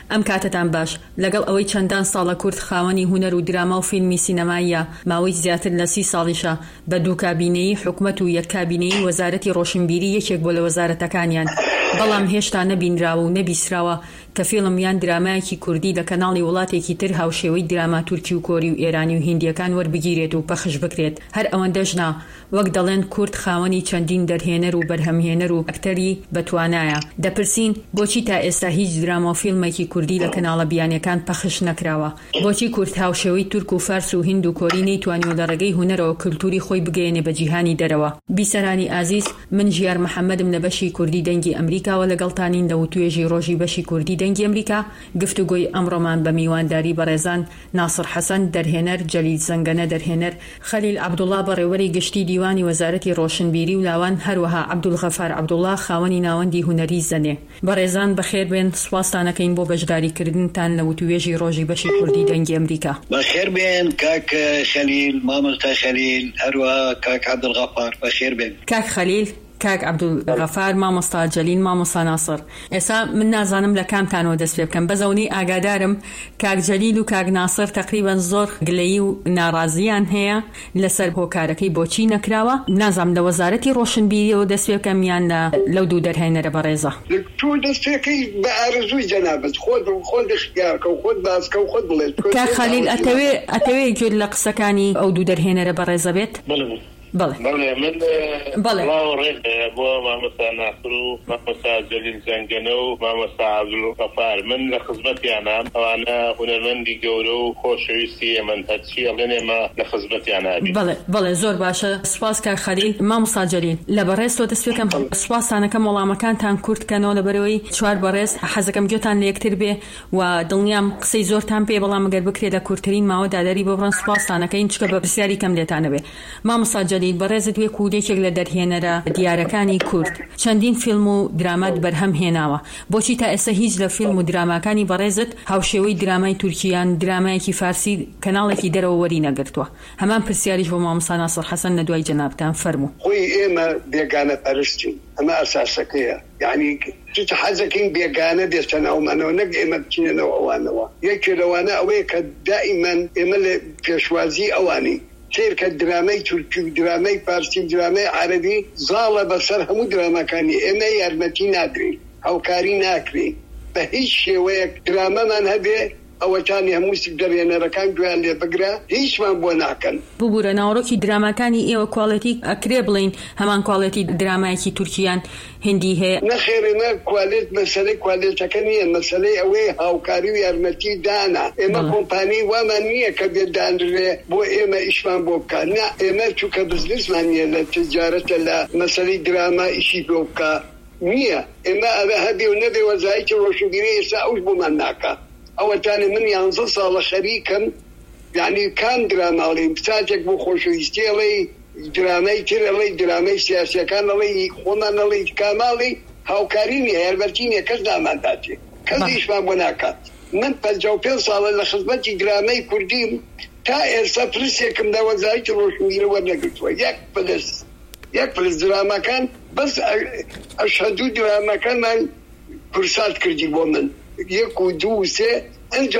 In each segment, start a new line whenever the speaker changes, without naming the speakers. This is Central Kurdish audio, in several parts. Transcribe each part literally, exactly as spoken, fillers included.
ئەم کاتتان باش لەگەڵ ئەوەی چەندان ساڵە کورد خاوەنی هونەر و دراما و فیلمی سینەماییە ماوەی زیاتر لە سی ساڵیشە بە دوو کابینەیی حکومەت و یەک کابینەیی وەزارەتی ڕۆشنبیری یەکێک بۆ لە وەزارەتەکانیان بەڵام هێشتا نەبینراوە و نەبیسراوە کە فیلم یان درامایەکی کوردی لە کەناڵی وڵاتێکی تر هاوشێوەی دراما تورکی و کۆری و ئێرانی و هیندیەکان وەربگیرێت و پەخش بکرێت. هەر ئەوەندەش نا وەک دەڵێن کورد خاوەنی چەندین دەرهێنەر و بەرهەمهێنەر و ئەکتەری بەتوانایە. دەپرسین بۆچی تا ئێستا هیچ دراما و فیلمێکی کوردی لە کەناڵە بیانیەکان پەخش نەکراوە؟ بۆچی کورد هاوشێوەی تورک و فارس و هیند و کۆری نەیتوانیوە لە ڕێگەی هونەرەوە کلتوری خۆی بگەێنێ بە جیهانی دەرەوە؟ بیسەرانی ئازیز، من ژیار محەممەدم لە بەشی کوردی دەنگی ئەمریکاوە لەگەڵتانین لە وتوێژی ڕۆژی بەشی کوردی دەنگی ئەمریکا. گفتوگۆی ئەمڕۆمان بە میوانداری بەڕێزان ناسر حەسەن دەرهێنەر، جەلیل زەنگەنە دەرهێنەر، خەلیل عەبدوڵڵا بەڕێوەری گشتی دیوانی وەزارەتی ڕۆشنبیری و لاوان، هەروەها عەبدولغەفار عەبدوڵڵا خاوەنی ناوەندی هونەری زەنێ. بەڕێزان بەخێر بێن، سوپاستانەکەین بۆ بەشداریکردنتان لە وتوێژی ڕۆژی بەشی کوردی دەنگی ئەمریکا.
بەخێر بێن کاک خەلیل، مامۆستا خەلیل، هەروەها کاک عەبدولغەفار، بەخێر بێن.
کاک خەلیل، کاک عەبدولغەفار، مامۆستا جەلیل، مامۆستا ناسر. ئێستا من نازانم لە کامتانەوە دەست پێ بکەم. بەزەونی ئاگادارم کاک جەلیل و کاک ناسر تقریبان زۆر گلەیی و ناڕازیان هەیە لەسەر هۆکارەکەی بۆچی نەکراوە. نازانم لە وەزارەتی ڕۆشنبیریەوە دەست پێ بکەم یان لەو دوو دەرهێنەرە بەڕێزە.
تۆ دەست پێکەی بە ئارەزووی جەنابەت، خۆت خۆت اختیارکە و خۆت باسکە و خۆت بڵێت.
کاک خەلیل، ئەتەوێ ئەتەوێ گوێت لە قسەکانی ئەو دوو دەرهێنەرە بەڕێزە بێت؟
بله
بله
من
بله
الله ورد بو مامۆستا ناسر و مامۆستا جەلیل زەنگەنە و مامۆستا عەبدولغەفار، من لە خزمەتیانام. ئەوانە هونەرمەندی گەورە و خۆشەویستی ئێمەن، هەرچی ئەڵێن ئێمە لە خزمەتیانابین.
بەڵێ بەڵێ زۆر باشە. سوپاس کاک خەلیل. مامۆستا جەلیل، لە بەڕێز تۆ دەست پێکەم سوپاسانەکەم وەڵامەکانتان کورتکەنەوە لەبەرەوەی چوار بەڕێز حەزەکەم گوێتان لە یەکتر بێ و دڵنیام قسەی زۆرتان پێ، بەڵام ئەگەر بکرێت لە کورتترین ماوە دادەری ببڕن سوپاسانەکەین چکە بە پرسیاری کەم لێتانە بێ. مامۆستا جەلیل، بەڕێزت وێ کودێکێک لە دەرهێنەرە دیارەکانی کورد چەندین فیلم و درامات بەرهەم هێناوە. بۆچی تا ئێستا هیچ لە فیلم و دراماکانی بەڕێزت هاوشێوەی درامای تورکیان، درامایەکی فارسی کەناڵێکی دەرەوە وەری نەگرتووە؟ هەمان پرسیاریش بۆ مامۆستا ناسر حەسەن لە دوای جەنابتان فەرموو.
خۆی ئێمە بێگانە پەرستین، ئەمە ئەساسەکەیە. یعنی چ حەزەکەین بێگانە دێستە ناومانەوە، نەک ئێمە بچینەوە ئەوانەوە. یەکێ لەوانە ئەوەیە کە دائیمەن ئێمە لە پێشوازی ئەوانی تێرکە درامەی تورکی و درامەی پارسی و درامەی عەرەبی زاڵە بەسەر هەموو درامەکانی ئێمە یارمەتی نادرین، هاوکاری ناکرین بە هیچ شێوەیەک. درامەمان هەبێ ئەوەتانی هەموو دەرهێنەرەکان گویان لێ بگرە، هیچمان بۆ ناکەن.
ببوورە ناوڕۆکی درامەکانی ئێوە کواڵەتی ئەکرێ بڵین هەمان کواڵەتی درامایەکی تورکیان هندی هەیە؟
نەخێرێنە کوالێت مەسەلەی کوالێتەکە نییە، مەسەلەی ئەوەی هاوکاری و یارمەتی دانا. ئێمە کۆمپانی وامان نییە کە بێت دانرێ بۆ ئێمە ئیشمان بۆ بکە. نا ئێمە چووکە بزنسمان نییە لە تجارەتە لە مەسەلەی دراما ئیشی بۆ بکە نییە. ئێمە ئەوە هەبێ و نەبێ وەزارەتی ڕۆشنبیری ئێستا ئەوش بۆمان ناکە. ئەوەتانی من یانزە ساڵە خەریکم، یعنی کام دراماڵی بچاتێک بۆ خۆشەویستیڵی درامەی ترڵی درامەی سیاسیەکان ئەڵی خۆمان ئەڵی کاماڵی هاوکاری نیە، یارمەتی نیە، کەس نامانداتێ، کەس هیچمان بۆ ناکات. من پەنجا و پێنج ساڵە لە خزمەتی درامەی کوردیم، تا ئێستا پرسێکم لە وەزارەتی ڕۆشنبیری وەرنەگرتووە. یەک پلس یەک پلس درامەکان بەس ئەشهەدوو درامەکانمان کورسات کردی بۆ من، یەک و دوو و سێ. ئەنجا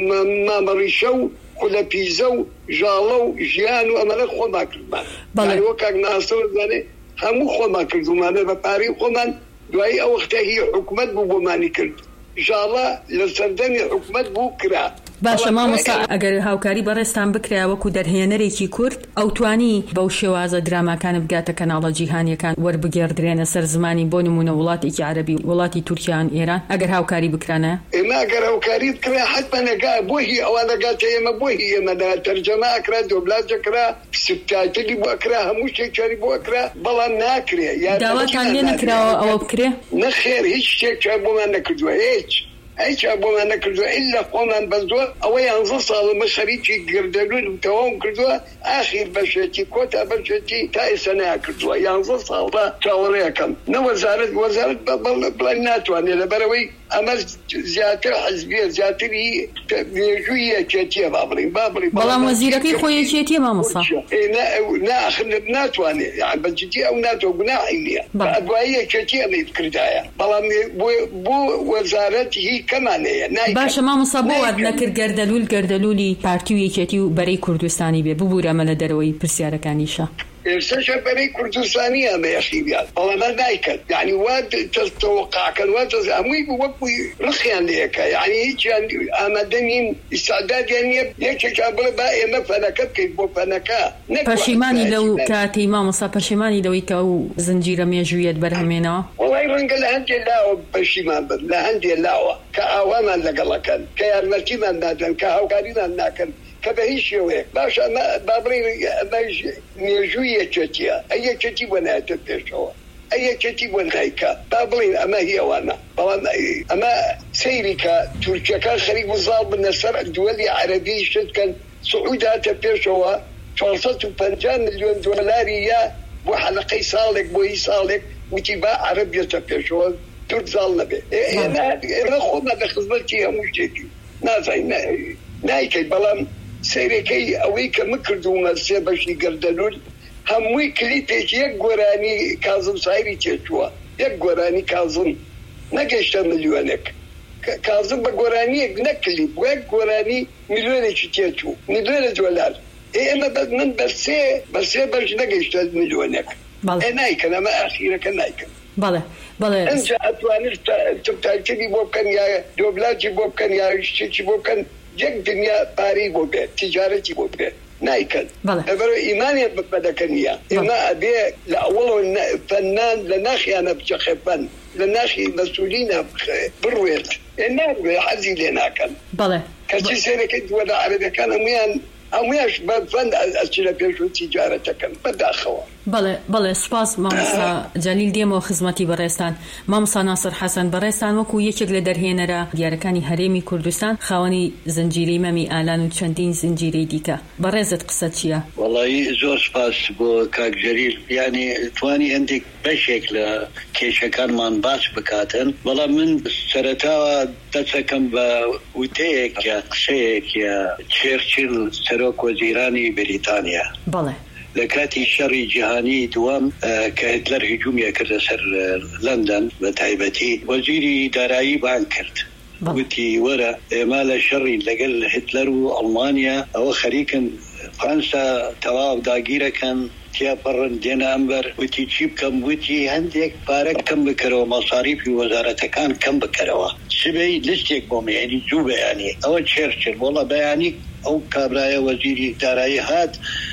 مامەڕیشە و خولەپیزە و ژاڵە و ژیان و ئەمەلە خۆما کردمان. وە کاک ناسر زانێ هەموو خۆما کردومانە بە پارەی خۆمان. دوایی ئەو وەختە هی حکومەت بوو بۆمانی کرد، ژاڵە لە سەردەمی حکومەت بوو کرا.
باشە مامۆستا، ئەگەر هاوکاری بەڕێستان بکرا وەکو دەرهێنەرێکی کورد، ئەو توانی بەو شێوازە دراماکانە بگاتە کەناڵە جیهانیەکان وەربگێڕدرێنە سەر زمانی بۆ نمونە وڵاتێکی عەرەبی، وڵاتی تورکیان، ئێران، ئەگەر هاوکاری بکرانە؟
ئێمە ئەگەر هاوکاری بکرا حتمما نەگا بۆ هی ئەوانە گاتە ئێمە، بۆ هی ئێمەدا تەرجەمە ئەکرا، دۆبلاژەکرا، سوبتایتڵی بۆ ئەکرا، هەموو شتێکی بۆ ئەکرا، بەڵام ناکرێ.
داواتان لێ نەکراوە ئەوە بکرێ؟
نەخێر، هیچ شتێک بۆمان نەکردووە، هیچ هیچ بۆمان نەکردووە ئیلا خۆمان بە زۆر ئەوە یانزە ساڵمە خەریکی گردەلوون و تەواو کردووە. ئاخیر بەشێتی کۆتا بەشێتی تا ئێستا ناکردووە. یانزە ساڵدا چاوەڕێیەکەم نە وەزارەت وەزارەت بڵێ ناتوانێت لەبەرەوەی اما زیاتر حزبیه زیاتری نێژوویە کێتیە بابڵین بابڵی
بەڵام وەزیرەکەی خۆی کێتیە مامۆستا
ناخر ناتوانێت بەجددی ئەو ناتۆ گوناحی نییە ئەدواییە کێتی ئەمەیت کردایە بەڵام بۆ وەزارەت هی کەمانەیە
باشە مامۆستا بۆ وات نەکرد گەردەلول گەردەلولی پارتی و یەکێتی و بەرەی کوردستانی بێ ببوورەمە لە دەرەوەی پرسیارەکانیشە
ئێستاش بەرەی کوردستانی ئەمە یەخیبیان بەڵامە نایکرد یعنی وا تەوەقعکەن وا هەمووی وەکوی ڕخیان لێەکە یعنی هیچیان ئامادە نین ئیسادادیان نییە یەکێکا بڵێ با ئێمە فەنەکە بکەیت بۆ فەنەکە
پەشیمانی لەو کاتی مامۆستا پەشیمانی لەوەی کە ئەو زنجیرە مێژوویەت بەرهەمێنەوە
وڵای ڕەنگە لە هەندێ لاوە پەشیمان بن لە هەندێ لاوە کە ئاوامان لەگەڵەکەن کە یارمەتیمان نادەن کە هاوکاریمان ناکەن کە بە هیچ شێوەیە باشە بابڕێ نێژووی یەکێتیە ئەی یەکێتی بۆ نایەتە پێشەوە ئەی یەکێتی بۆ نایکە با بڵین ئەمە هیەوانە بەڵام ئەمە سەیری کە تورکیەکان خەریک وزاڵ بنە سەر دووەلی عەرەبی شتکەن سعود هاتە پێشەوە چوارسەد و پەنجا ملیۆن دۆلاری یا بۆ حەلەقەی ساڵێک بۆ هی ساڵێک وتی با عەرەب بێتە پێشەوە تورک زاڵ نەبێ ئێمە خۆمان لە خزمەتی هەموو شتێکی نازانین نایکەی بەڵام سیرەکەی ئەوەی کە مکردومە سێ بەشی گەردەلول هەمووی کلیپێک یەک گۆرانی کازم سایری تێچووە یەک گۆرانی کازم نەگەشتە ملیۆنێک کازم بە گۆرانیەک نەکلیپ وەک گۆرانی ملیۆنێکی تێچوو ملیۆنە دۆلار ئێمە من بەسێ بەسێ بەش نەگەشتە ملیۆنێک نایکەن ئەمە ئاخیرەکە نایکەن
بەڵێ بەڵێ
ئەنجا ئەتوانێت تاکیدی بۆ بکەن یا دۆبلاجی بۆ بکەن یا شتێکی بۆ بکەن یەک دنیا پارەی بۆ بێت تیجارەتی بۆ بێت نایکەن لەبەرەوەی ئیمانیان بەدەکە نییە ئێمە ئەبێ لە ئەوڵەوە فەنان لە ناخیانە بچەخێ فەن لە ناخی مەسئولینە بڕوێت نابێ حەزی لێ ناکەن کەچی سێرەکەی دووە لە عەرەبیەکان هەمویان هەمویش بە فەن ئەچی لە پێش و تیجارەتەکەن بەداخەوە
بەڵێ بەڵێ سوپاس مامۆستا جەلیل دێمەوە خزمەتی بەڕێستان مامۆستا ناسر حەسەن بەڕێستان وەکو یەکێک لە دەرهێنەرە دیارەکانی هەرێمی کوردستان خاوەنی زنجیرەی مەمی ئالان و چەندین زنجیرەی دیکە بەڕێزت قسە چییە؟
وەڵی زۆر سپاس بۆ کاک جەلیل یعنی توانی هەندێک بەشێک لە کێشەکانمان باس بکاتن بەڵام من سەرەتاوە دەچەکەم بە وتەیەک یا قسەیەک یا چێرچیل سەرۆک وەزیرانی بریتانیا بەڵێ لە کاتی شەڕی جیهانی دووەم کە هیتلەر هجوومیە کردە سەر لەندەن بە تایبەتی وەزیری دارایی بان کرد وتی وەرە ئێمە لە شەڕی لەگەل هیتلەر و ئەڵمانیا ئەوە خەریکن فەرەنسا تەواو داگیرەکەن تیاپەڕن دێنە ئەمبەر وتی چی بکەم وتی هەندێک پارە کەم بکەرەوە مەساریفی وەزارەتەکان کەم بکەرەوە سبەی لستێک بۆ میێنی جوو بەیانی ئەوە چێرچل وەڵە بەیانی ئەو کابرایە وەزیری دارایی هات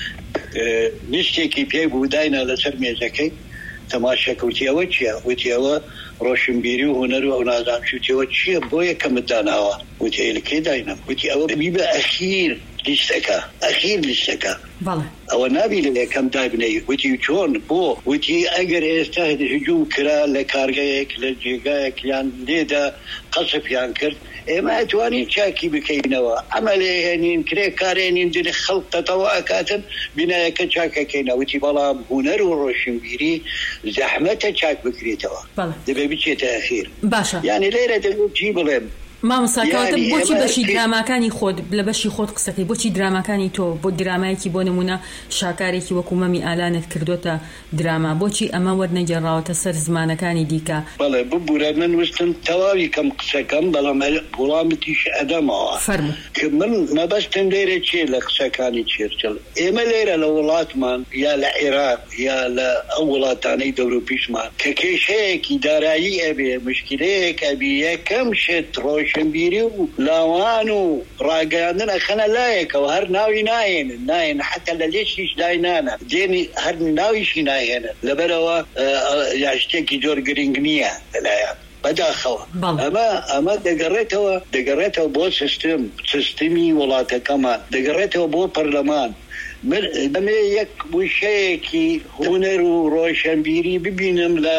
لیستێکی پێی بوو داینا لەسەر مێزەکەی تەماشەکەوتی ئەوە چییە وتی ئەوە ڕۆشنبیری و هوەر و ئەو نازانشتیەوە چییە بۆ یەکەمت داناوە وتی ئێلکەی داینم وتی ئەوە بیبە ئەخیر لیستەکە ئەخیر لیستەکە ئەوە نابی لە یەکەم دابنەی وتی چۆن بۆ وتی ئەگەر ئێستا هجووم کرا لە کارگەیەک لە جێگایەک یان لێدا قەسفیان کرد ئێمە ئەتوانین چاکی بکەینەوە ئەمە لێهێنین کرێ کارێنین دنی خەڵک تەتەوە ئەکاتن بینایەکە چاکەکەینەوەتی بەڵام هوەر و ڕۆشنبیری زەحمەتە چاک بکرێتەوە دەبێ بچێتە ئەخیر
باشە
یعنی لێرە دەبێت چی بڵێم
مامۆستاکەوتە بۆچی بەشی دراماکانی خۆت لە بەشی خۆت قسەکەی بۆچی دراماکانی تۆ بۆ درامایەکی بۆ نمونە شاکارێکی وەکو مەمی ئالانت کردوتە دراما بۆچی ئەمە وەرنەگەڕاوەتە سەر زمانەکانی دیکە
بەڵێ ببوورە من وستم تەواوی کەم قسەکەم بەڵام وەڵامتیش ئەدەمەوە
فەرموو
کە من مەبەستم لێرە چێ لە قسەکانی چێرچل ئێمە لێرە لە وڵاتمان یا لە عێراق یا لە ئەو وڵاتانەی دەوروپیشمان کە کێشەیەکی دارایی ئەبێ مشکلەیەک ئەبی یەکەم شت ڕۆژ شنبیری و لاوان و ڕاگەاندن ئەخەنە لایەکەوە هەر ناوی نایێنن نایێن حتا لە لێشیش داینانە دێنی هەر ناویشی نایێنن لەبەرەوە یاشتێکی زۆر گرنگ نییە لەلایەن بەداخەوە ئەمە ئەمە دەگەڕێتەوە دەگەڕێتەوە بۆ سیستم سیستمی وڵاتەکەمان دەگەڕێتەوە بۆ پەرلەمان دەمێ یەک وشەیەکی هوەر و ڕۆشنبیری ببینم لە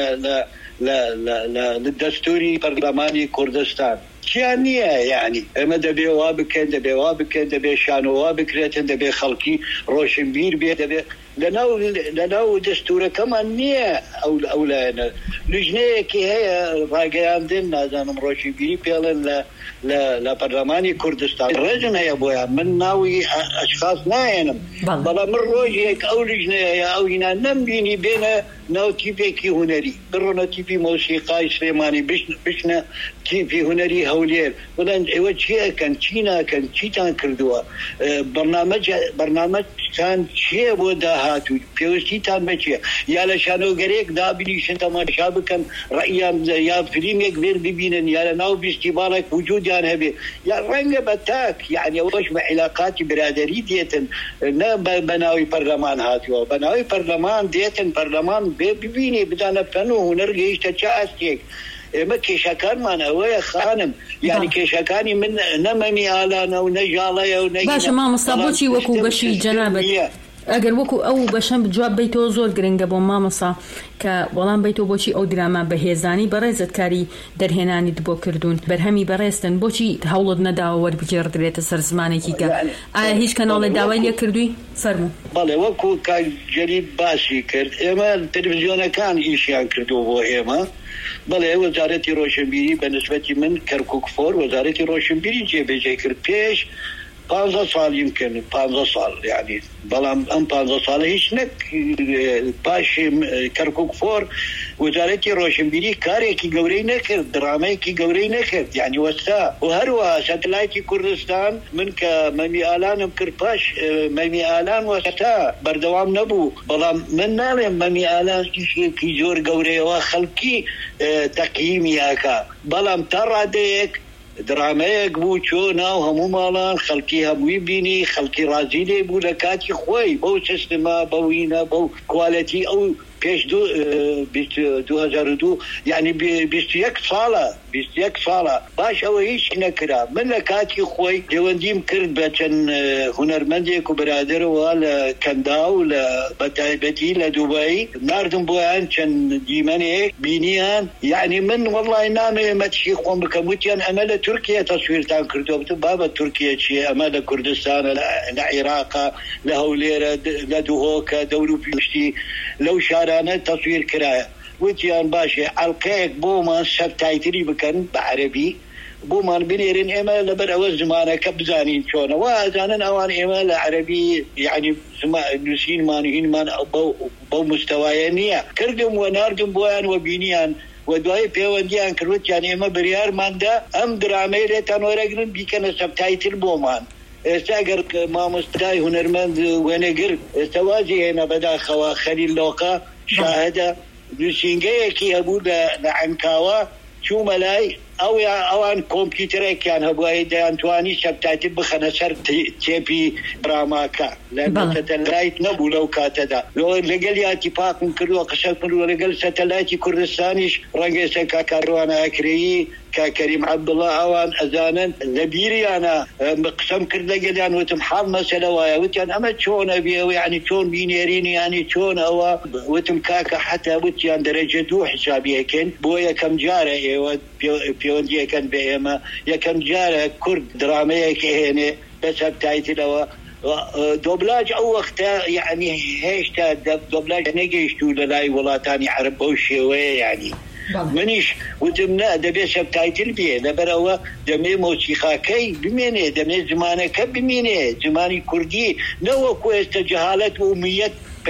لە دەستوری پەرلەمانی کوردستان چیان نییە یعنی ئەمە دەبێ وا بکەن دەبێ وا بکەن دەبێ شانۆوا بکرێتن دەبێ خەڵکی ڕۆشنبیر بێ دەبێ لناو لناو دستور كمان نية أو أولانا لجنة كي هي راجعان دين زانم روشي بيري بيلن لا لا لا برلماني كردستان رجنا يا بويا من ناوي أشخاص ناينم بلا من روجي هيك أو لجنة أو هنا نمبيني بين ناو تيبي كي هنري برنا تيبي موسيقى سليماني بش بشنا تيبي هنري هولير ولن وجهه كان تشينا كان تشيتان كردوا برنامج برنامج كان شيء وداهاتو بيوستيتان بشيء يا لشانو غريك دابني شنتما شابكن رأيام يا فيلم يكبر ببينن يا ناو باستبارك وجود يعني هبي يا رنگ بتاك يعني وش بعلاقات برادري ديتن نا بناوي برلمان هاتوا بناوي برلمان ديتن برلمان ببيني بدنا فنو ونرجع تشاستيك ما كيشكان ما نويا خانم يعني كيشكاني من نممي آلانا ونجالي ونجي
باشا ما مصابوشي وكو بشي جنابك ئەگەر وەکو ئەو بەشەم جواب بیتەوە زۆر گرنگە بۆ مامەسا کە وەڵام بیتەوە بۆچی ئەو دراما بەهێزانی بەڕێزت کاری دەرهێنانیت بۆ کردوون بەرهەمی بەڕێستن بۆچی هەوڵت نەداوە وەربگێڕدرێتە سەر زمانێکی کە ئایا هیچ کەناڵێ داوای لێ کردووی فەرموو
بەڵێ وەکو کاک جەلیل باسی کرد ئێمە تەلەڤیزیۆنەکان ئیشیان کردو بۆ ئێمە بەڵێ وەزارەتی ڕۆشنبیری بە نسبەتی من کەرکوک فۆر وەزارەتی ڕۆشنبیری جێبەجێ کرد پێش پانزە ساڵ يمكن پانزە ساڵ يعني بەڵام ئەم پانزە ساڵە هیچ نەک پاش کەرکوک فۆر وەزارەتی ڕۆشنبیری کارێکی گەورەی نەکرد درامەیەکی گەورەی نەکرد يعني وەستا و هەروە سەتەلایتی کوردستان من کە مەمی ئالانم کرد پاش مەمی ئالان وەستا بەردەوام نەبوو بەڵام من ناڵێم مەمی ئالان ئیشێکی زۆر گەورەیەوە خەڵکی تەقییمی ئاکا بەڵام تا ڕادەیەک درامەیەک بوو چۆ ناو هەموو ماڵان خەڵکی هەمووی بینی خەڵکی ڕازی لێ بوو لە کاتی خۆی بەو سیستما بەوینە بەو کوالەتی ئەو پێش دو هەزار و دو یعنی بیست و یەک ساڵە بیست و یەک ساڵە باش ئەوە هیچ نەکرا من لە کاتی خۆی دەوەندیم کرد بە چەند هونەرمەندێک و برادرەوە لە کەندا و لە بەتایبەتی لە دووبایی ناردم بۆیان چەند دیمەنێک بینیان یعنی من وەڵڵای نامەوێ مەتشی خۆم بکەم وتیان ئەمە لە تورکیا تەسویرتان کردووە بتم بابە تورکیا چیە ئەمە لە کوردستانە لە عێراقا لە هەولێرە لە دوهۆکە دەور و پیشتی لەو شارانە تەسویر کرایە وتیان باشێ ئەڵقەیەک بۆمان سەبتایتری بکەن بە عەرەبی بۆمان بنێرن ئێمە لەبەر ئەوە زمانەکە بزانین چۆنەوە ئەزانن ئەوان ئێمە لە عەرەبی یعنی نووسینمان هینمان بەو مستەوایە نییە کردم و ناردم بۆیان و بینیان و دوای پەیوەندیان کردوتیان ئێمە بڕیارماندا ئەم درامەی لێتان وەرەگرن بیکەنە سەبتایتر بۆمان ئێستا ئەگەر مامۆستای هونەرمەند وێنەگر ئێستا وازی هێنا بەداخەوە خەلیل لۆقا شاهدە نووسینگەیەکی هەبوو لە عەنکاوە چوومە لای ئەو ئەوان کۆمپیوتەرێکیان هەبووە دەیانتوانی سەبتایتر بخەنە سەر تێپی دراماکە لە سەتەلایت نەبوو لەو کاتەدا لەگەڵ یاتی پاکم کردووە قسە کردووە لەگەڵ سەتەلایتی کوردستانیش ڕەنگە ئێستا کاکاڕوانە ئەکرێیی كريم عبد الله اوان ازانا لبيريانا قسم كرد لقدان وتم حال مسألة وايا وتيان اما تشون ابي يعني تشون بينيريني يعني تشون او وتم كاكا حتى وتيان درجة دو حسابي كن بويا كم جارة ايوه بيوندي كان بيما يا كم جارة كرد درامية كهنة بس بتاعتي لو دوبلاج او وقتها يعني هيشتا دوبلاج نجيشتو للاي ولاتاني عرب وشوية يعني منیش وتمنا دەبێت سەبتایتر بێ لەبەرەوە دەمێ مۆسیقاکەی بمێنێ دەمێ زمانەکە بمێنێ زمانی کوردی نەوەکو ئێستا جەهالەت و ئومیەت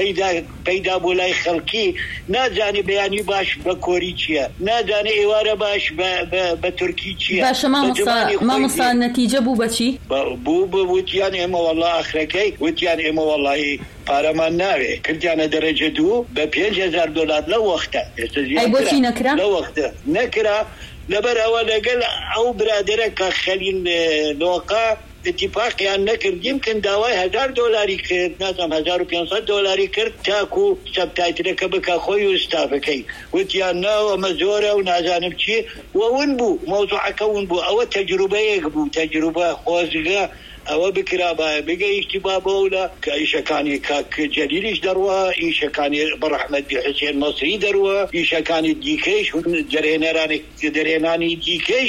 پەیدا بۆ لای خەڵکی نازانێ بەیانی باش بە کۆری چییە نازانێ ئێوارە باش بە تورکی چییە
باشە مامۆستا نەتیجە بوو بەچی
بوو بە وتیان ئێمە وەڵڵا ئاخرەکەی وتیان ئێمە وەڵڵی پارەمان ناوێ کردیانە دەرەجە دوو بە پێنج هەزار دۆلار لەو وەختە
بۆچی نەکرا
لەو وەختە نەکرا لەبەر ئەوە لەگەڵ ئەو برادرە کە خەلیل لۆقا اتفاقیان نەکرد یمکن داوای هەزار دۆلاری کرد نازانم هەزار و پێنج سەد دۆلاری کرد تاکو سەبتایترەکە بکە خۆی و ستافەکەی وتیان ناو ئەمە زۆرە و نازانم چی و ون بوو مۆزوعەکە ون بوو ئەوە تەجروبەیەک بوو تەجروبە خۆزگە ئەوە بکرا بە بگە ئیشتیبا بەولا کە ئیشەکانی کاک جەلیلیش دەڕوە ئیشەکانی بەڕەحمەت حوسێن مەسری دەڕوە ئیشەکانی دیکەیش جەرهێنەرانی دەرهێنانی دیکەیش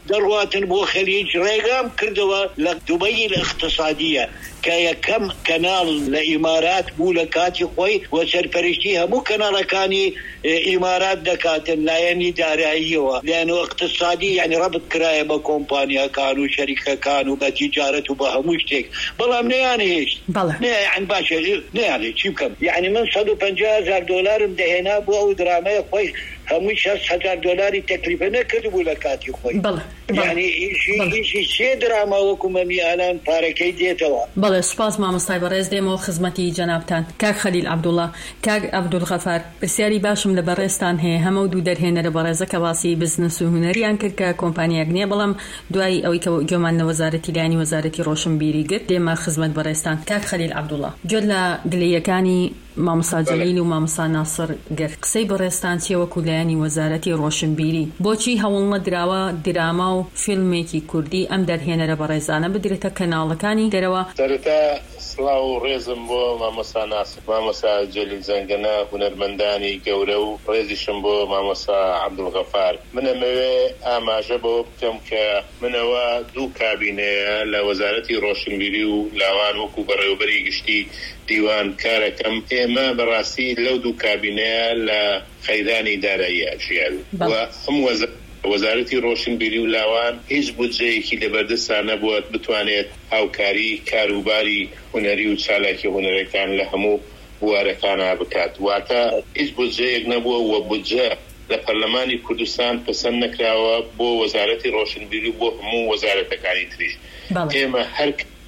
دەڕواتن بۆ خەلیج ڕێگام کردەوە لە دوبەی الاقتصادیە کە یەکەم کەناڵ لە ئیمارات بوو لە کاتی خۆی وە سەرپەرشتی هەموو کەناڵەکانی ئیمارات دەکاتن لایەنی داراییەوە لایەنەوە اقتصادی یعنی ڕەبط کرایە بە کۆمپانیاکان و شەریکەکان و بە تیجارەت و بە هەموو شتێک بەڵام نەیانهێشت نەیان باشە نەیانێ چی بکەم یعنی من سەد و پەنجا هەزار دۆلارم دەهێنا بۆ ئەو درامەیە خۆی هەمووی شەست هەزار دۆلاری تەکلیفە نەکرد بوو لە کاتی خۆی یعنی ئیشی سێ دراما وەکو مەمی ئالان پارەکەی دێتەوە.
بەڵێ سوپاس مامۆستای بەڕێز دێمەوە خزمەتی جەنابتان. کاک خەلیل عەبدوڵڵا، کاک عەبدولغەفار، پرسیاری باشم لە بەڕێزتان هەیە هەموو دوو دەرهێنەرە بەڕێزە کە باسی بزنس و هونەریان کرد کە کۆمپانیاک نییە بەڵام دوای ئەوەی کە گوێمان لە وەزارەتی لایەنی وەزارەتی ڕۆشنبیری گرت دێمە خزمەت بەڕێزتان. کاک خەلیل عەبدوڵڵا، گوێت لە گلەیەکانی مامۆستا جەلیل و مامۆستا ناسر گرت، قسەی بەڕێزتان چیە وەکو لایەنی وەزارەتی ڕۆشنبیری بۆچی هەوڵ نەدراوە دراما و فیلمێکی کوردی ئەم دەرهێنەرە بەڕێزانە بدرێتە کەناڵەکانی دەرەوە؟
سەرەتا سڵاو و ڕێزم بۆ مامۆستا ناسر، مامۆستا جەلیل زەنگەنە، هونەرمەندانی گەورە و ڕێزیشم بۆ مامۆستا عەبدولغەفار. منەمەوێ ئاماژە بۆ بکەم کە منەوە دوو کابینەیە لە وەزارەتی ڕۆشنبیری و لاوان وەکو بەڕێوەبەری گشتی دیوان کارەکەم. ئێمە بەڕاستی لەو دوو کابینەیە لە خەیدانی دارایی ئاژیان و هەم وەزارەتی ڕۆشنبیری و لاوان هیچ بودجەیەکی لەبەردەستان نەبووە بتوانێت هاوکاری کاروباری هونەری و چالاکی هونەرەکان لە هەموو بوارەکانە بکات. واتە هیچ بودجەیەک نەبووە و بودجە لە پەرلەمانی کوردستان پەسەند نەکراوە بۆ وەزارەتی ڕۆشنبیری و بۆ هەموو وەزارەتەکانی تریش. ئێمە هەر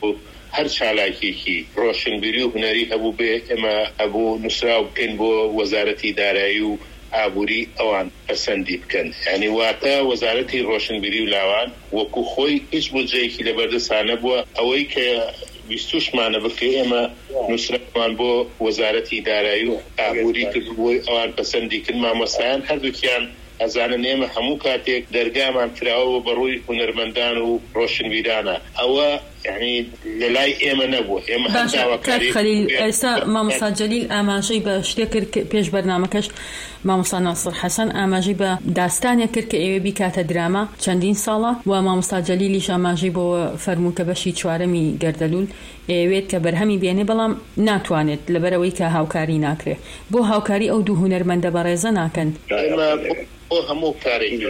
هەر چالاکێکی ڕۆشنبیری و هونەری هەبوو بێ ئێمە هەبوو نووسراو بکەین بۆ وەزارەتی دارایی و ئابووری ئەوان پەسەندی بکەن. یعنی واتە وەزارەتی ڕۆشنبیری و لاوان وەکو خۆی هیچ بودجەیەکی لەبەردەستانە بووە ئەوەی کە بیستوشمانە بکە ئێمە نووسراومان بۆ وەزارەتی دارایی و ئابووری کردبووی ئەوان پەسەندی کرد. مامۆستایان هەردووکیان ئەزانن ئێمە هەموو کاتێک دەرگامان کراوە بەڕووی هونەرمەندان و ڕۆشنبیرانە ئەوە یعنی لەلای ئێمە نەبووە. ئێمە
هەنداوەکاری خەلیل ئێستا مامۆستا جەلیل ئاماژەی بە شتێک کرد پێش بەرنامەکەش مامۆستا ناسر حەسەن ئاماژەی بە داستانێک کرد کە ئێوە بیکاتە دراما چەندین ساڵە و مامۆستا جەلیلیش ئاماژەی بۆ فەرموو کە بەشی چوارەمی گەردەلول ئەوێت کە بەرهەمی بێنێ بەڵام ناتوانێت لەبەرەوەی کە هاوکاری ناکرێت. بۆ هاوکاری ئەو دوو هونەرمەندە بەڕێزە ناکەن؟
بۆ هەموو کارێکی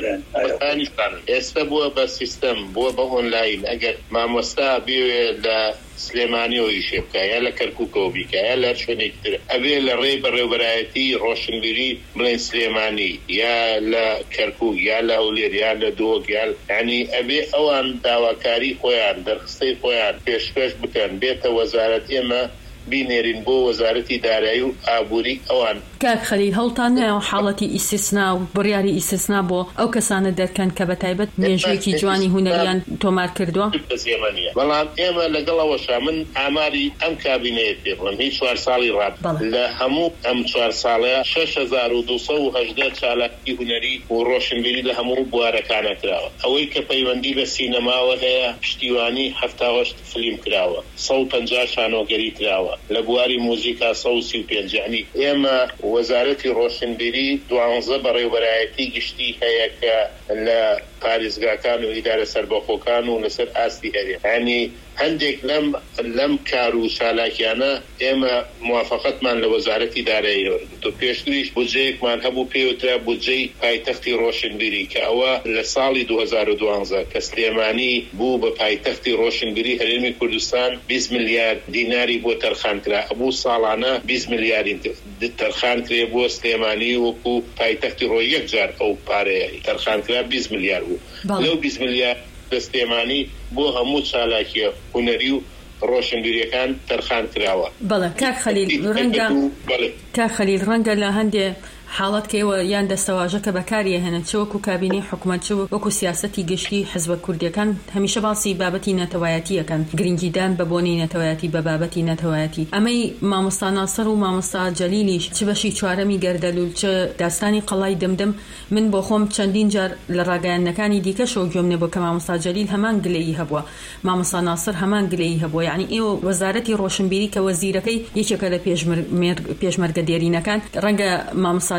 ئێستا بووە بە سیستەم بووە بە ئۆنلاین. ئەگەر مامۆستا بێوێ لە سلێمانیەوە ئیشێ بکە یا لە کەرکووکەوە بیکە یا لە شوێنێکی تر ئەبێ لە ڕێی بەڕێوەبەرایەتی ڕۆشنبیری بڵێن سلێمانی یا لە کەرکووک یا لە هەولێر یا لە دۆک یا یعنی ئەبێ ئەوان داواکاری خۆیان دەرخستەی خۆیان پێشکەش بکەن بێتە وەزارەت ئێمە بینێرین بۆ وەزارەتی دارایی و ئابووری ئەوان.
کاک خەلیل هەڵتان نایە حاڵەتی ئیسtisنا و بڕیاری ئیسtisنا بۆ ئەو کەسانە دەرکەن کە بە تایبەت مێژوویەکی جوانی هونەریان تۆمار کردووە؟
بەڵام ئێمە لەگەڵەوەشا من ئاماری ئەم کابینەیە پێ بڵم هیچ چوار ساڵی ڕاب لە هەموو ئەم چوار ساڵەیە شەش هەزار و دوو سەد و هەژدە چالاکی هونەری و ڕۆشنبیری لە هەموو بوارەکانە کراوە. ئەوەی کە پەیوەندی بە سینەماوە هەیە پشتیوانی هەفتا هەشت فیلم کراوە، سەد و پەنجا شانۆگەری کراوە، لە بواری موزیکا سەد و سی و پێنج. یعنی ئێمە وەزارەتی ڕۆشنبیری دوانزە بەڕێوەبەرایەتی گشتی هەیە کە لە پارێزگاکان و ئیدارە سەربەخۆکان و لەسەر ئاستی هەیە. یعنی هەندێک لەم لەم کار و چالاکیانە ئێمە موافقەتمان لە وەزارەتی دارایی وەرگرت و پێشتریش بودجەیەکمان هەبوو پێوترا بودجەی پایتەختی ڕۆشنبیری کە ئەوە لە ساڵی دوو هەزار و دوانزە کە سلێمانی بوو بە پایتەختی ڕۆشنبیری هەرێمی کوردستان بیست ملیار دیناری بۆ تەرخان کرا. ئەبوو ساڵانە بیست ملیاری تەرخان کرێ بۆ سلێمانی وەکو پایتەختی ڕۆ یەک جار ئەو پارەیە تەرخان کرا بیست ملیار بوو. لەو بیست ملیار دەستێمانی بۆ هەموو چالاکیە هونەری و ڕۆشنبیریەکان تەرخان کراوە.
بەڵێ کاک خەلیل ڕەنگە کاک خەلیل ڕەنگە لە هەندێ حاڵەت کەەوە یان دەستەواژە کە بەکاریە هێنن چ وەکو کابینی حکوومەت چ وەکو سیاسەتی گشتی حزبە کوردیەکان هەمیشە باسی بابەتی نەتەوایەتیەکەن گرنگیدان بە بۆنی نەتەوایەتی بە بابەتی نەتەوایەتی. ئەمەی مامۆستا ناسر و مامۆستا جەلیلیش چ بەشی چوارەمی گەردەلول چ داستانی قەڵای دمدم من بۆ خۆم چەندین جار لە ڕاگەیاندنەکانی دیکەشەوە گوێم لێ بوو کە مامۆستا جەلیل هەمان گلەیی هەبووە، مامۆستا ناسر هەمان گلەیی هەبووە. یعنی ئێوە وەزارەتی ڕۆشنبیری کە وەزیرەکەی یەکێکە لە پێشمەرگە دێرینەکان ڕەنگە مامۆستا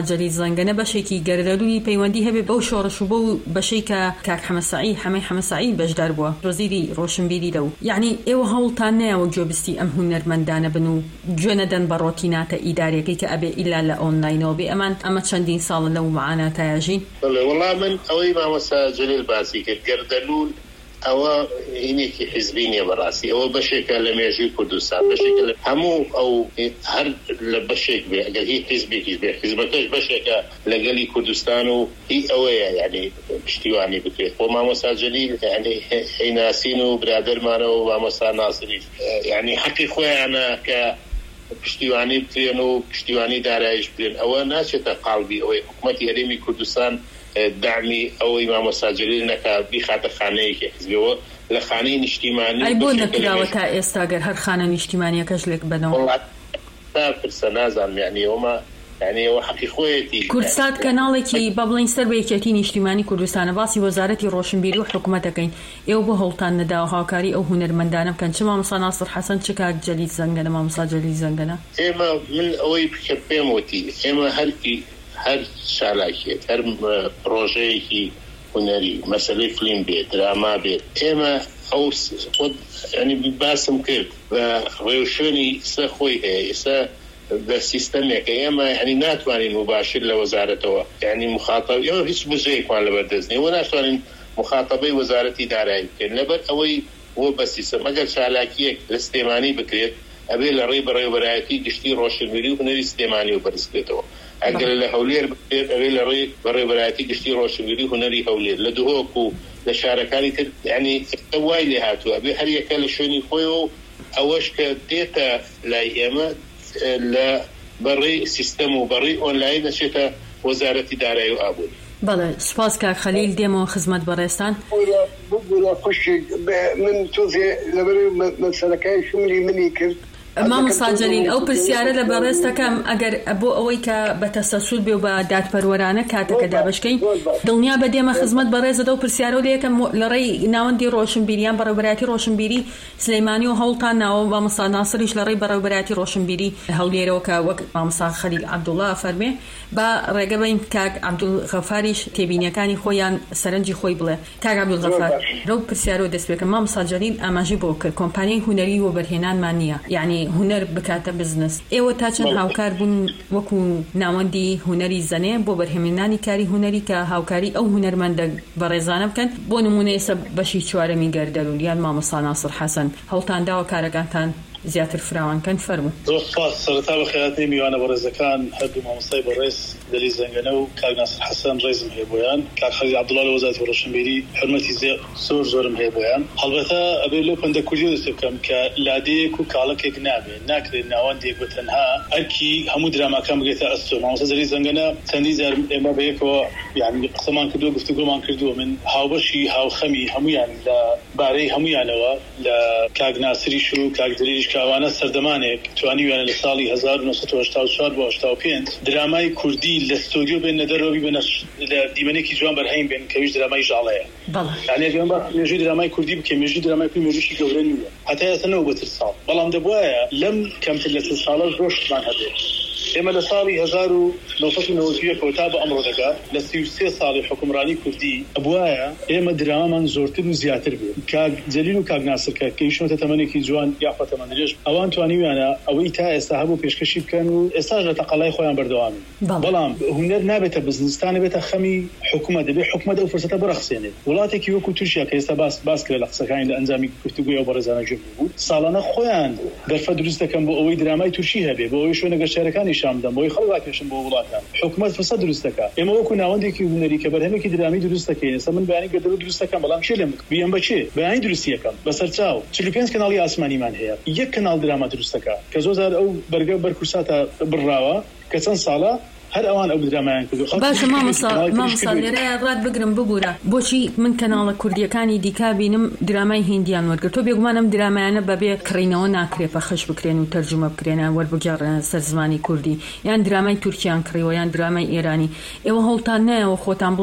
جەلیل زەنگەنە بەشێکی گەردەلووی پەیوەندی هەبێ بەو شۆڕش و بەو بەشەی کە کاک حەمەسعید حەمەی حەمەسعید بەشدار بووە وەزیری ڕۆشنبیری لەو یعنی ئێوە هەوڵتان نایەوە گوێبستی ئەم هونەرمەندانە بن و گوێ نەدەن بە ڕۆتیناتە ئیدارەکەی کە ئەبێ ئیلا لە ئۆنلاینەوە بێ ئەمان ئەمە چەندین ساڵە لەو معاناتایەژین
وەڵا من ئەوەی مامۆستا جەلیل باسی کرد گەردەلوول ئەوە هینێکی حیزبی نیە بەڕاستی ئەوە بەشێکە لە مێژووی کوردستان بەشێکە لە هەموو ئەو هەر لە بەشێک بێ ئەگەر هیچ حیزبێکیش بێ حیزبەکەش بەشێکە لەگەلی کوردستان و هی ئەوەیە یعنی پشتیوانی بکرێت بۆ مامۆستا جەلیل یعنی هەیناسین و برادەرمانەوە و مامۆستا ناسریش یعنی حەقی خۆیانە کە پشتیوانی بکرێن و پشتیوانی دارایش بکرێن ئەوە ناچێتە قاڵبی ئەوەی حکوومەتی هەرێمی کوردستان دامی ئەوەی مامۆستا جەلیل نەکا بیخاتە خانەیەکی حیزبەوە لە خانەی نیشتیمانی
ئەی بۆ نەکراوە تا ئێستا گەر هەر خانە نیشتیمانیەکەش لێک بنەوە
تا پرسە نازانم یعنی ئەومە یعنی ئەوە حەقی خۆیەتی
کوردستان کەناڵێکی بە بڵین سەر بە یەکێتی نیشتیمانی کوردستانە باسی وەزارەتی ڕۆشنبیری و حکوومەتەکەین ئێوە بۆ هەوڵتان نەداوە هاوکاری ئەو هونەرمەندانە بکەن چ مامۆستا ناسر حەسەن چ کاک جەلیل زەنگەنە مامۆستا جەلیل زەنگەنە
ئێمە من ئەوەی بکە پێم وتی ئێمە هەرکی هەر شالاکێت هەر پرۆژەیەکی هونەری مەسەلەی فلیم بێت دراما بێت ئێمە ئەو ینی باسم کرد بە ڕێوشێنی سە خۆی هەیە ئێستا بە سیستەمێکە ئێمە ینی ناتوانین مباشر لە وەزارەتەوە ینی مخاطب ئێوە هیچ بژەیەکمان لەبەردەستنی وە ناتوانین مخاطبەی وەزارەتی دارایی بکەین لەبەر ئەوەی وە بە سیستەم ئەگەر چالاکیەک لە سلێمانی بکرێت ئەبێ لە ڕێی بەڕێوەبەرایەتی گشتی ڕۆشنبیری و هونەری سلێمانی و بەرزکرێتەوە ئەگەر لە هەولێر بێت ئەوێ لە ڕێی بەڕێوەبەرایەتی گشتی ڕۆشنبیری هونەری هەولێر لە دهۆک و لە شارەکانی تر ینی وای لێ هاتووە ئەبێ هەر یەکە لە شوێنی خۆیەوە ئەوەش کە دێتە لای ئێمە لە بەڕێی سیستەم و بەڕێی ئۆنلاین دەچێتە وەزارەتی دارایی و ئابووری.
بەڵێ سپاس کاک خەلیل دێمەوە خزمەت بەڕێستان.
خوشی من تۆزێ لەبەر مەسەلەکەی شملی منی کرد
مامۆستا جەلیل ئەو پرسیارە لە بەڕێستەکەم ئەگەر بۆ ئەوەی کە بە تەسەسول بێ و بە دادپەروەرانە کاتەکە دابشکەین دڵنیا بە دێمە خزمەت بەڕێزەدە و پرسیارە و لەیەکەم لە ڕێی ناوەندی ڕۆشنبیریان بەڕێوەبەرایەتی ڕۆشنبیری سلەیمانی و هەوڵتان ناوە مامۆستا ناسریش لە ڕێی بەڕێوەبەرایەتی ڕۆشنبیری هەولێرەوە کە وەک مامۆستا خەلیل عەبدوڵڵا فەرمێ با ڕێگە بین کاک عەبدولغەفاریش تێبینیەکانی خۆیان سەرنجی خۆی بڵێ. کاک عەبدولغەفار لەو پرسیارەوە دەست پێکەم مامۆستا جەلیل ئاماژەی بۆ کرد کۆمپانیای هونەری و بەرهێنانمان نییە یعنی هونەر بکاتە بزنس ئێوە تا چەند هاوکار بوون وەکو ناوەندی هونەری زەنێ بۆ بەرهێمێنانی کاری هونەری کە هاوکاری ئەو هونەرمەندە بەڕێزانە بکەن بۆ نمونە ئێستا بەشی چوارەمی گەردەلوول یان مامۆستا ناسر حەسەن هەوڵتان داوە کارەکانتان زیاتر فراوانکەن فەرموو.
زۆر سپاس سەرەتا بە خێراتەی میوانە بەڕێزەکان هەردوو مامۆستای بەڕێز جەلیل زەنگەنە و کاک ناسر حەسەن ڕێزم هەیە بۆیان کاک خەلیل عەبدوڵڵا لە وەزارەتی ڕۆشنبیری حورمەتی زۆر زۆرم هەیە بۆیان هەڵبەتە ئەبێ لەو پەندە کوردی دەست بکەم کە لادەیەک و کاڵەکێک نابێت ناکرێت ناوەندێک بە تەنها ئەرکی هەموو دراماکان بگرێتە ئەستۆ. مامۆستا جەلیل زەنگەنە چەندی جار ئێمە بەیەکەوە یعنی قسەمان کردووە گفتوگۆمان کردووە من هاوبەشی هاوخەمی هەموویان لە بارەی هەموویانەوە لە کاک ناسریش و کاک جەلیلیش کە ئەوانە سەردەمانێک توانیویانە لە ساڵی هەزار و نۆسەد و هەشتا و چوار بۆ هەشتا و پێنج درامای کوردی لە ستۆدیۆ بێن نەدەرەوە بێنە لە دیمەنێکی جوان بەرهەیم بێن کەویش درامای ژاڵەیە. یعنی ئەگەر بە مێژووی درامای کوردی بکەین مێژووی درامای کوردی مێژووی گەورە نییە هەتا ئێستا نەوە بەتر ساڵ بەڵام دەبوایە لەم کەمتر لە چل ساڵە ڕۆشتمان هەبێت. ئێمە لە ساڵی هەزار و نۆسەد و نەوەت و یەک تا بە ئەمڕۆ دەگات لە سی و سێ ساڵی حکومڕانی کوردی ئەبوایە ئێمە درامامان زۆرتر و زیاتر بێت. کاک جەلیل و کاک ناسر کە کەیشتە تەمەنێکی جوان یاخوا تەمەنێژ ئەوان توانیویانە ئەوەی تا ئێستا هەبوو پێشکەشی بکەن و ئێستاش لە تەقەڵای خۆیان بەردەوامن. بەڵام هونەر نابێتە بزنستانە بێتە خەمی حکوومەت دەبێت حکوومەت ئەو فرسەتە بەرەخسێنێت. وڵاتێکی وەکو تورکیا کە ئێستا باس باس کرێت لە قسەکانی لە ئەنجامی گفتوگۆی ئەو بەڕێزانە جوڵ بوو ساڵانە خۆیان دەرفە دروست دەکەن بۆ ئەوەی درامای تورکی هەبێ بۆ ئەوەی شوێنە گەشتیارەکانی شام دەن بۆی خەڵک پێشن بۆ وڵاتان حکوومەت فرسەت دروست دەکات. ئێمە وەکو ناوەندێکی هونەری کە بەرهەمێکی درامی دروست دەکەین ئێستا من بەیانی گەردەلوول دروست دەکەم بەڵام چێ لێم بیان بەچێ بەیانی دروستی یەکەم بەسەرچاو چل و پێنج کەناڵی ئاسمانیمان هەیە یەک کەناڵ دراما دروست دەکات کە زۆر ئەو بەرگە بەرکورساتە بڕاوە کە چەند ساڵە هەر ئەوان ئەو درامایان کردو.
باشە مامۆستا لێرە ڕات بگرم ببوورە بۆچی من کەناڵە کوردیەکانی دیکا بینم درامای هیندیان وەرگرت تۆ بێگومانم درامایانە بەبێ کڕینەوە ناکرێت بە خەش بکرێن و تەرجمە بکرێنە وەربگەڕێنە سەر زمانی کوردی یان درامای تورکیان کڕیوە یان درامای ئێرانی ئێوە هەوڵتان نایەوە خۆتان بڵن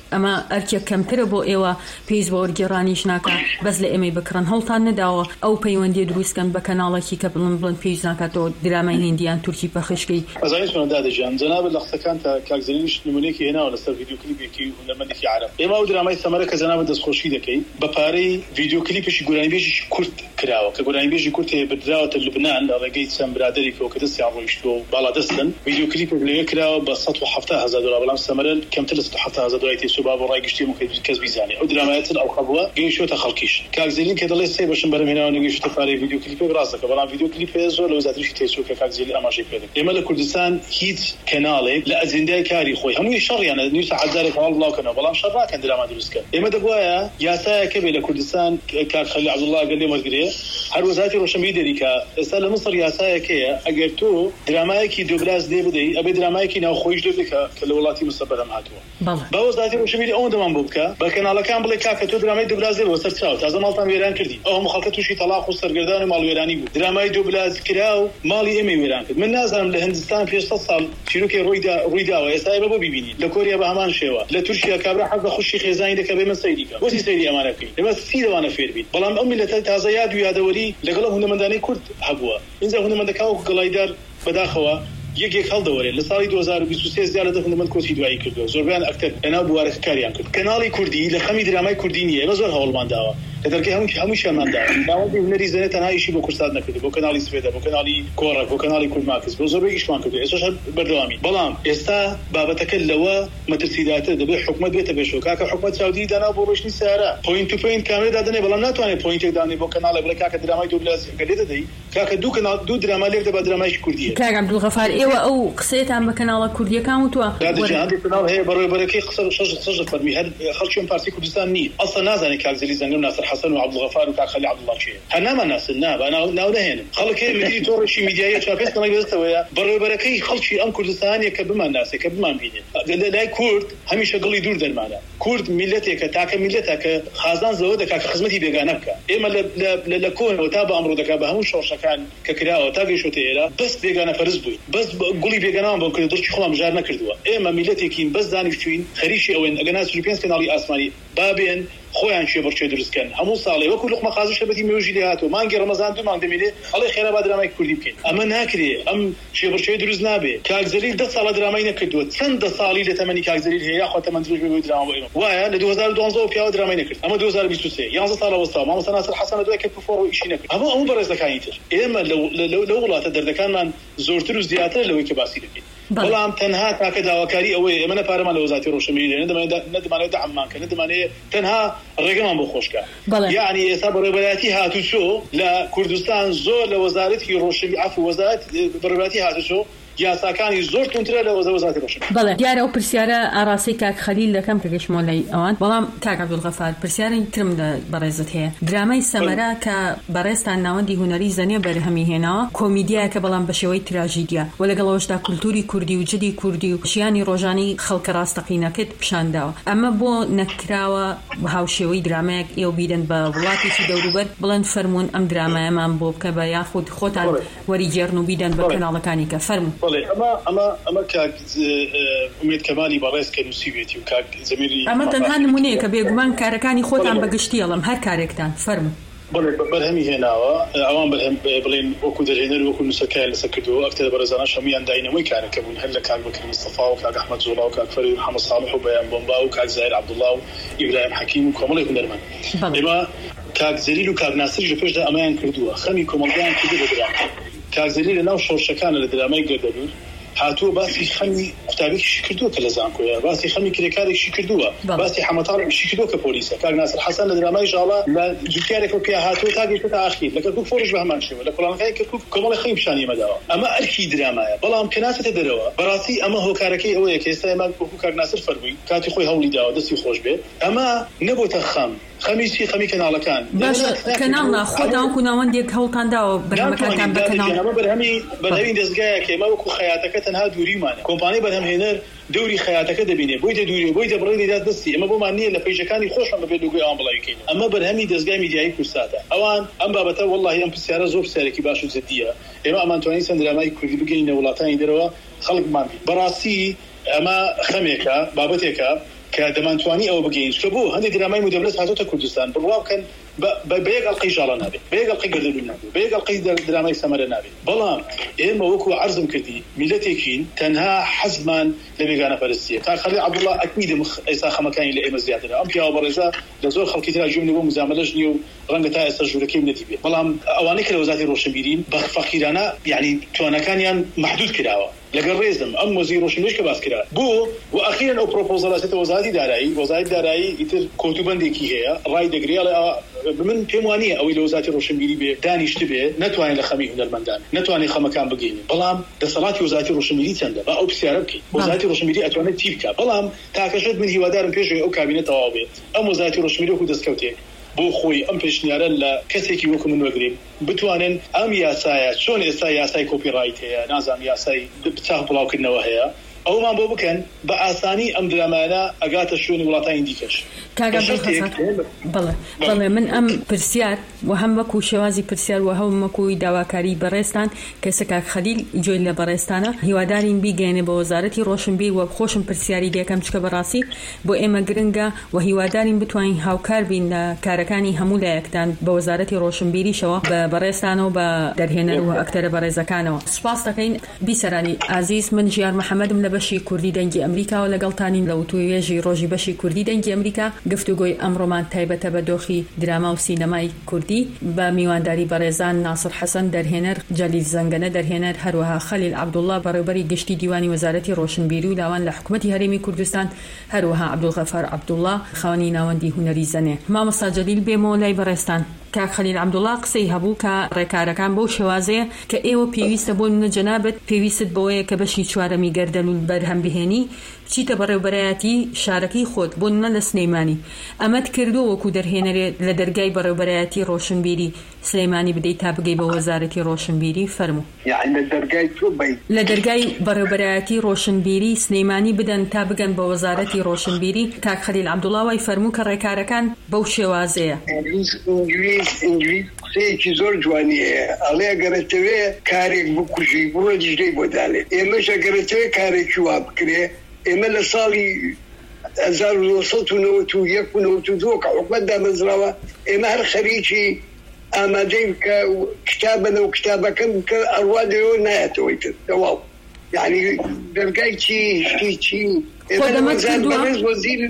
ئەمە ئەرکێک کەمترە بۆ ئێوە پێیز بۆ وەرگێڕانیش ناکە بەس لە ئێمەی بکڕن هەڵتان نەداوە ئەو پەیوەندی دروستکەن بە کەناڵێکی کە بڵن بڵن پێیز ناکاتەوە درامای هندیان تورکی پەخشکەی
ئەزانیتمان دادەژیان جەنابەت لە قسەکان تا کاکزەلیش نمونەیەکی هێناوە لەسەر ڤیدیۆ کلیپێکی هونەرمەندێکی عەرەب ئێمە ئەو درامای سەمەرە کە جەنابەت دەستخۆشی دەکەی بە پارەی ڤیدیۆ کلیپێکی گۆرانیبێژی کورد کراوە کە گۆرانیبێژی کورد هەیە بردراوەتە لوبنان لە ڕێگەی چەند برادێکەوە کە دەستیان ڕۆیشتووە و باڵا دەستن ڤیدیۆ کلیپێک لەوێ کراوە بە سەد و هەفتە هەزار دۆلار بەڵام سەمەرە کەمتر لە سەد و هەفتە هەزار دۆلاری تێسۆ با بۆ ڕای گشتی کەس بیزانێ ئەو درامایەتن ئەو خەبووە گەیشتووەتە خەڵکیش کاکزەلی کە دەڵێ سێ بەشم بەرەم هێناوە نەگەیشتە پارەی ڤیدیۆ کلیپێ ڕاست دەکە بەڵام ڤیدیۆ کلیپێ زۆر لە وەزارەتیشی تێسۆ کە کاکزەلی ئاماژەی پێ دەکات ئێمە لە کوردستان هیچ کەناڵێک لە ئەجندای کاری خۆی هەمووی شەڕیانە نووسە حەزارێک هەواڵ بڵاوکەنەوە بەڵام شەڕ ناکەن درامە دروستکەن ئێمە دەبوایە یاسایەکە بێ لە کوردستان کاک خەلیل عەبدوڵڵا ئەگەر لێ وەرگرێ هەر وەزارەتی ڕۆشنبیری دەریکا ئێستا لە مەسڵ یاسایەکەیە ئەگەر تۆ درامایەکی دووبلاس دێ بدەی ئەبێ درامایەکی ناوخۆیش دێ بکە کە لە وڵاتی مەسڵ بەرەم هاتووە با وەزارەتی ڕۆشنبیری ئەوەن دەمان بۆ بکە بە کەناڵەکان بڵێ کاکە تۆ درامای دووبلاس دێ بۆ سەر چاو تازە ماڵتان وێران کردی ئەو هەموو خەڵکە تووشی تەلاق و سەرگەردان و ماڵوێرانی بوو درامای دووبلاس کرا و ماڵی ئێمە وێران کرد من نازانم لە هندستان پێش سەد ساڵ چیرۆکی ڕوویدا ڕوویداوە ئێستا ئێمە بۆ بیبینین لە کۆریا بە هەمان شێوە لە تورکیا کابرا حەز بە خوشی خێزانی دەکە بێمە سەیری کە بۆچی سەیری ئەمانە بکەین ئێمە سی دەوانە فێر بین بەڵام ئەو میلەتە تازە یاد و یادەوەری لەگەڵ هونەرمەندانەی کورد هەبووە اینجا هونەرمەندەکان و گەڵایدار بەداخەوە یەکێک هەڵدەوەرێت لە ساڵی دوو هەزار و بیست و سێ زیاد لە دە هونەرمەند کۆچی دوایی کردەوە زۆربیان ئەکتەر لەناو بوارەکە کاریان کرد کەناڵی کوردی لە خەمی درامای کوردی نییە ئێمە زۆر هەوڵمان داوە لە دەرکەی هەموو هەمووشیانمان داوە داوای هونەری زەنێ تەنها ئیشی بۆ کورسات نەکردو بۆ کەناڵی سوێدە بۆ کەناڵی کۆڕەک بۆ کەناڵی کورد بۆ زۆربەی ئیشمان کردو ئێستاش بەردەوامی بەڵام ئێستا بابەتەکە لەوە مەترسیداتر دەبێت حکومەت بێتە پێشەوە کاکە حکومەت سعودی دانا بۆ ڕۆشنی سیارە پۆینت تو پۆینت کامێرە دادنێ بەڵام ناتوانێت پۆینتێک دانێ بۆ کەناڵێ بڵێ کاکە درامای دووبلاس لێ دەدەی کاکە دوو کەناڵ دوو دراما لێک دەبا درامایشی کوردیە
کاک عەبدولغەفار ئێوە ئەو قسەیەتان بە کەناڵە کوردیەکان وتووە
دادەجیهان کەناڵ هەیە بەڕێوەبەرەکەی قسە شەش شەش فەرمی هەر خەڵکیان پارتی کوردستان نیت ئەسڵ نازانێت کاکزەلی زەنگەم ناسر حەسەن و عەبدولغەفار و کاک خەلیل عەبدوڵڵا چییە هەر نامان ناسن نا با ناو نهێنن خەڵک هەیە مدیری تۆڕێکی میدیایی چاپێس کەڵی بەدەستەوەیە بەڕێوەبەرەکەی خەڵکی ئەم کوردستانیە کە بمان ناسێ کە بمان بینێت لای کورد هەمیشە گڵی دوور دەرمانە کورد میلەتێکە تاکە میلەتە کە خازان زەوە دەکا کە خزمەتی بێگانە بکە ئێمە لە کۆنەوە تا بە ئەمڕۆ دەکا بە هەموو شۆڕشەکان کە کراوە تا گەیشتۆتە ئێرە بەس بێگانە پەرست بووین بەس گوڵی بێگانەوان بۆ کرد دڵی خۆڵام بژار نەکردووە ئێمە میلەتێکین بەس دانیشتوین خەریکی ئەوێن ئەگەر سروو پێنج کەناڵی ئاسمانی بابێن خۆیان شێبڕچێ دروستکەن هەموو ساڵێ وەکو لوقمە خازن شەبەتی مێژوی لێ هاتووە مانگی ڕەمەزان دوو مانگ دەمێنێ ئەڵێ خێرا با درامای کوردی بکەین ئەمە ناکرێ ئەم شێبڕچێ دروست نابێ کاکزەلیل دە ساڵە درامای نەکردووە چەندە ساڵی لە تەمەنی کاکزەلیل هەیە یاخوا تەمەندروش بێ دراما بۆ ئێمە وایە لە دوو هەزار و دوانزە پیاوە درامای نەکرد ئەمە دوو هەزار و بیست و سێ یانزە ساڵە وەستا مامۆستا ناسر حەسەن دوای کە پفۆڕ و ئیشی نەکرد هەموو ئەموو بەڕێزەکانی تر ئێمە لە وڵاتە دەردەکانمان زۆرتر و زیاتر لەوەی کە باسی دەکەین بەڵام تەنها تاکە داواکاری ئەوەیە ئێمە نەپارەمان لە وەزارەتی ڕۆشنبیری نەدەمانێت دەعممان کە نەدەمانێت تەنها ڕێگەمان بۆ خۆشکە یعنی ئێستا بەڕێوەبەرەتی هاتوچۆ لە کوردستان زۆر لە وەزارەتی ڕۆشنبی عەفو وەزارەت بەڕێوەبەرەتی هاتوچۆ یاساکانی زۆر تونترە لە وەزارەتی ڕۆشنبیری
بەڵێ دیارە ئەو پرسیارە ئاڕاستی کاک خەلیل دەکەم کە گەشتمەوە لای ئەوان بەڵام کاک عەبدولغەفار پرسیارێکی ترم لە بەڕێزت هەیە درامای سەمەرە کە بەڕێزتان ناوەندی هونەری زەنێ بەرهەمی هێناوە کۆمیدیایەکە بەڵام بە شێوەی تراژیدیە و لەگەڵەوەشدا کولتوری کوردی و جدی کوردی و ژیانی ڕۆژانی خەڵکە ڕاستەقینەکەت پیشانداوە ئەمە بۆ نەکراوە هاوشێوەی درامایەک ئێوە بیرن بە وڵاتێکی دەوروبەر بڵێن فەرموون ئەم درامایەمان بۆ بکە بە یاخود خۆتان وەریگێڕن و بیدەن بە کەناڵەکانی کە فەرموون
ئەمە کاک ئومێد کەمالی بەڕێز کە نووسی بێتی و کاک زەمیری
ئەمە تەنها نمونەیە کە بێگومان کارەکانی خۆتان بەگشتی ئەڵم هەر کارێکتان فەرموو
بەرهەمی هێناوە ئەوان بەرهەم بڵێن وەکو دەرهێنەر وەکو نووسەکای لەسەر کردەوە ئەکتەر بەڕێزانە هەموویان داینەوەی کارەکە بوون هەر لە کاک بەکر مستەفا و کاک ئەحمەد زۆڵا و کاک فەرید محەممەد ساڵح و بەیان بۆمبا و کاک زاهیر عەبدوڵڵا و ئیبراهیم حەکیم و کۆمەڵێک هونەرمەند ئێمە کاک زەلیل و کاک ناسریش لە پێشدا ئەمەیان کردووە خەمی کۆمەڵگەیان کردو بە درامە کاک زەلیل لە ناو شۆڕشەکانە لە درامای گەردەلوول هاتووە باسی خەمی قوتابێکیشی کردووە کە لە زانکۆیە باسی خەمی کرێکارێکشی کردووە باسی حەمەتاڵێکیشی کردووە کە پۆلیسە کاک ناسر حەسەن لە درامای ژاڵا لە جوتیارێکەوە پێ هاتووە تا گەیشتە ئاخیر لە کەرکووک فۆرش بە هەمان شێوە لە کۆڵانەکەی کەرکووک کۆمەڵی خەمی پیشانی ئێمەداوە ئەمە ئەرکی درامایە بەڵام کە ناچێتە دەرەوە بەڕاستی ئەمە هۆکارەکەی ئەوەیە کە ئێستا ئێمە وەکو کاک ناسر فەرمووی کاتی خۆی هەوڵی داوە دەستی خۆش بێت ئەمە نەبووتە خەم خەمیسی خەمی کەناڵەکان
کەناڵ ناخۆداوەکو ناوەندێک هەوڵتان داوە بەرهەمەکانتان بە کەناڵ
بەرهەمی بەرهەمی دەستگایە کە ئێمە وەکو خەیاتەکە تەنها دووریمانە کۆمپانیای بەرهەمهێنەر دەوری خەیاتەکە دەبینێ بۆی دەدووری بۆی دەبڕێ دەدات دەستی ئەمە بۆمان نییە لە پێیجەکانی خۆشمان بەبێت لوگوی ئەوان بڵاویکەین ئەمە بەرهەمی دەستگای میدیایی کورساتە ئەوان ئەم بابەتە وەڵڵاهی ئەم پرسیارە زۆر پرسیارێکی باش و جددیە ئێمە ئەمان توانین چەند درامای کوردی بگەینە وڵاتانی دەرەوە خەڵکمان بێت بەڕاستی ئەمە خەمێکە بابەتێکە کە دەمانتوانی ئەوە بگەین کە بۆ هەندێک درامای مدەبلەس هاتۆتە کوردستان بڕواکەن بە یەکەڵقەی ژاڵە نابێت بە یەکەڵقەی گەردەلوول نابێت بە یەکەڵقەی درامای سەمەرە نابێت بەڵام ئێمە وەکو عەرزم کردی میلەتێکین تەنها حەزمان لە بێگانەپەرستیە کاک خەلیل عەبدوڵڵا ئەکیدە ئێستا خەمەکانی لە ئێمە زیاترە ئەم پیاوە بەڕێزە لە زۆر خەڵکی ترا جوێنی بۆ مزامەلەش نییە و ڕەنگە تا ئێستا ژوورەکەی نەتی بێت بەڵام ئەوانەی کە لە وەزارەتی ڕۆشنبیرین بە فەقیرانە یعنی توانەکانیان محدود کراوە لەگەڵ ڕێزم ئەم وەزیری ڕۆشنبیریش کە باس کرا بۆ و ئەخیرەن ئەو پرۆپۆزەڵاتێتە وەزارەتی دارایی وەزارەتی دارایی ئیتر کۆتوبەندێکی هەیە ڕای دەگرێڵێ من پێم وانییە ئەوەی لە وەزارەتی ڕۆشنبیری بێ دانیشت بێ نەتوانین لە خەمی هونەرمەندان نەتوانین خەمەکان بگەینین بەڵام دەسەڵاتی وەزارەتی ڕۆشنبیری چەندە با ئەو پرسیارە بکەین وەزارەتی ڕۆشنبیری ئەتوانێت چی بکات بەڵام تاکەشت من هیوادارم پێشەوەی ئەو کابینە تەواو بێت ئەم وەزارەتی ڕۆشنبیری وەکو دەستکەوتێک بۆ خۆی ئەم پێشنیارە لە کەسێکی وەکو من وەگرین بتوانن ئەم یاسایە چۆن ئێستا یاسای کۆپیڕایت هەیە نازانم یاسای بچاق بڵاوکردنەوە هەیە ئەومان بۆ بکەن بە ئاسانی ئەم درامانە ئەگاتە شوێنی وڵاتانی دیکەش
بەڵێ بەڵێ من ئەم پرسیار و هەم وەکو شێوازی پرسیار و هەم وەکوی داواکاری بەڕێستان کەسە کاک خەلیل جوێن لە بەڕێستانە هیوادارین بیگەێنێ بە وەزارەتی ڕۆشنبیر و خۆشم پرسیاری دەکەم چکە بەڕاستی بۆ ئێمە گرنگە و هیوادارین بتوانین هاوکار بین لە کارەکانی هەموو لایەکدان بە وەزارەتی ڕۆشنبیریشەوە بە بەڕێستانەوە بە دەرهێنەر و ئەکتەرە بەڕێزەکانەوە سوپاس دەکەین بیسەرانی ئازیز من ژیار محەممەدم لە بەشی کوردی دەنگی ئەمریکا و لەگەڵتانین لە وتوێژی ڕۆژی بەشی کوردی دەنگی ئەمریکا گفتوگۆی ئەمڕۆمان تایبەتە بە دۆخی دراما و سینەمای کوردی بە میوانداری بەڕێزان ناسر حەسەن دەرهێنەر جەلیل زەنگەنە دەرهێنەر هەروەها خەلیل عەبدوڵڵا بەڕێوەبەری گشتی دیوانی وەزارەتی ڕۆشنبیری و لاوان لە حکوومەتی هەرێمی کوردستان هەروەها عەبدولغەفار عەبدوڵڵا خاوەنی ناوەندی هونەری زەنێ مامۆستا جەلیل بێمەوە لای بەڕێستان کاک خەلیل عەبدوڵڵا قسەی هەبوو کە ڕێکارەکان بەو شێوازەیە کە ئێوە پێویستە بۆ منە جەنابەت پێویست بەوەیە کە بەشی چوارەمی گەردەلوول بەرهەم بهێنی بچیتە بەڕێوەبەرایەتی شارەکەی خۆت بۆ منە لە سلەیمانی ئەمەت کردو وەکو دەرهێنەرێ لە دەرگای بەڕێوەبەرایەتی ڕۆشنبیری سلەیمانی بدەیت تا بگەی بە وەزارەتی ڕۆشنبیری فەرموو
یعنی لە دەرگای تۆ بی
لە دەرگای بەڕێوەبەرایەتی ڕۆشنبیری سلەیمانی بدەن تا بگەن بە وەزارەتی ڕۆشنبیری کاک خەلیل عەبدوڵڵا وای فەرموو کە ڕێکارەکان بەو شێوازەیە
قسەیەکی زۆر جوانیە ئەڵێ ئەگەرەتەوێ کارێک بکوژی بڕۆ دیژدەی بۆ دالێت ئێمەش ئەگەرەتەوێ کارێکی وا بکرێ ئێمە لە ساڵی هەزار و نۆسەد و نەوەت و یەک و نەوەت و دوو کە حکومەت دامەزراوە ئێمە هەر خەریکی ئامادەی بکە کتابەنە و کتابەکەم بکە ئەڕوا دەوێ نایەتەوەی تر تەواو یعنی دەرگای چی شتی چی ئێمە وەزیر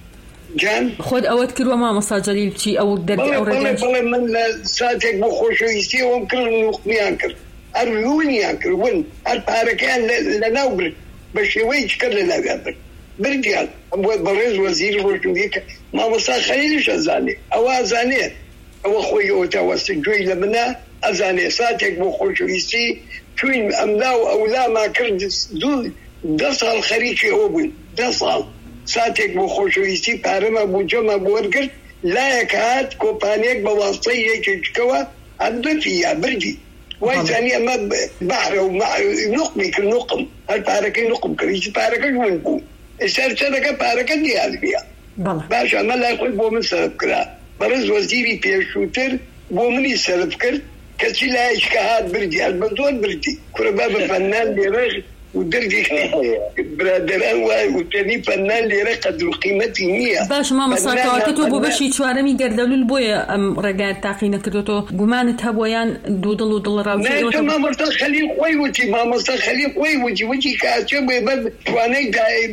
جان
خۆت ئەوەت کردووە مامۆستا جەلیل بچی ئەو دەرگای ئەو ڕێگەی
بەڵێ من لە ساتێک بۆ خۆشەویستی ئەوم کرد نوقمیان کرد هەر وونیان کرد ون هەر پارەکەیان لە ناو برد بە شێوەیەک کرد لە ناویان برد بردیان بەڕێز وەزیری ڕۆشنبیری کە مامۆستا خەلیلیش ئەزانێ ئەوە ئەزانێت ئەوە خۆی ئەوە وەستە گوێی لە منە ئەزانێ ساتێک بۆ خۆشەویستی چوین ئەملا و ئەولاما کرد دوو دە ساڵ خەریکی ئەوە بووین دە ساڵ ساتێک بۆ خۆشەویستی پارەمە بوجەمە بۆ وەرگرت لایەک هات کۆمپانیەک بە واستەی یەکێکەوە ئەندەفی یا بردی وای زانی ئەمە بەحرە و نوقمی کرد نوقم هەر پارەکەی نوقم کرد هیچ پارەکەش ون بوو ئێستا چەندەکە پارەکە دیاربیە باش ئەمە لای خۆی بۆ من سەرف کرا بەڕێز وەزیری پێشووتر بۆ منی سەرف کرد کەچی لایەکە هات بردی هەر بە زۆر بردی کورە با بە فەنان لێرە ودرجي برادران واي وتاني فنان ليرة قدر قيمتي مية
باش ما مساكواتو بو بشي چوارەمی گەردەلوول بۆیە ئەم ڕێگایت تاقی نەکردوەوە گومانت هەبوویان دوو دڵ و دڵ ڕاوچێتەوە
مامۆستا خەلیل خۆی وتی مامۆستا خەلیل خۆی وتی وتی کاچە بێ توانەی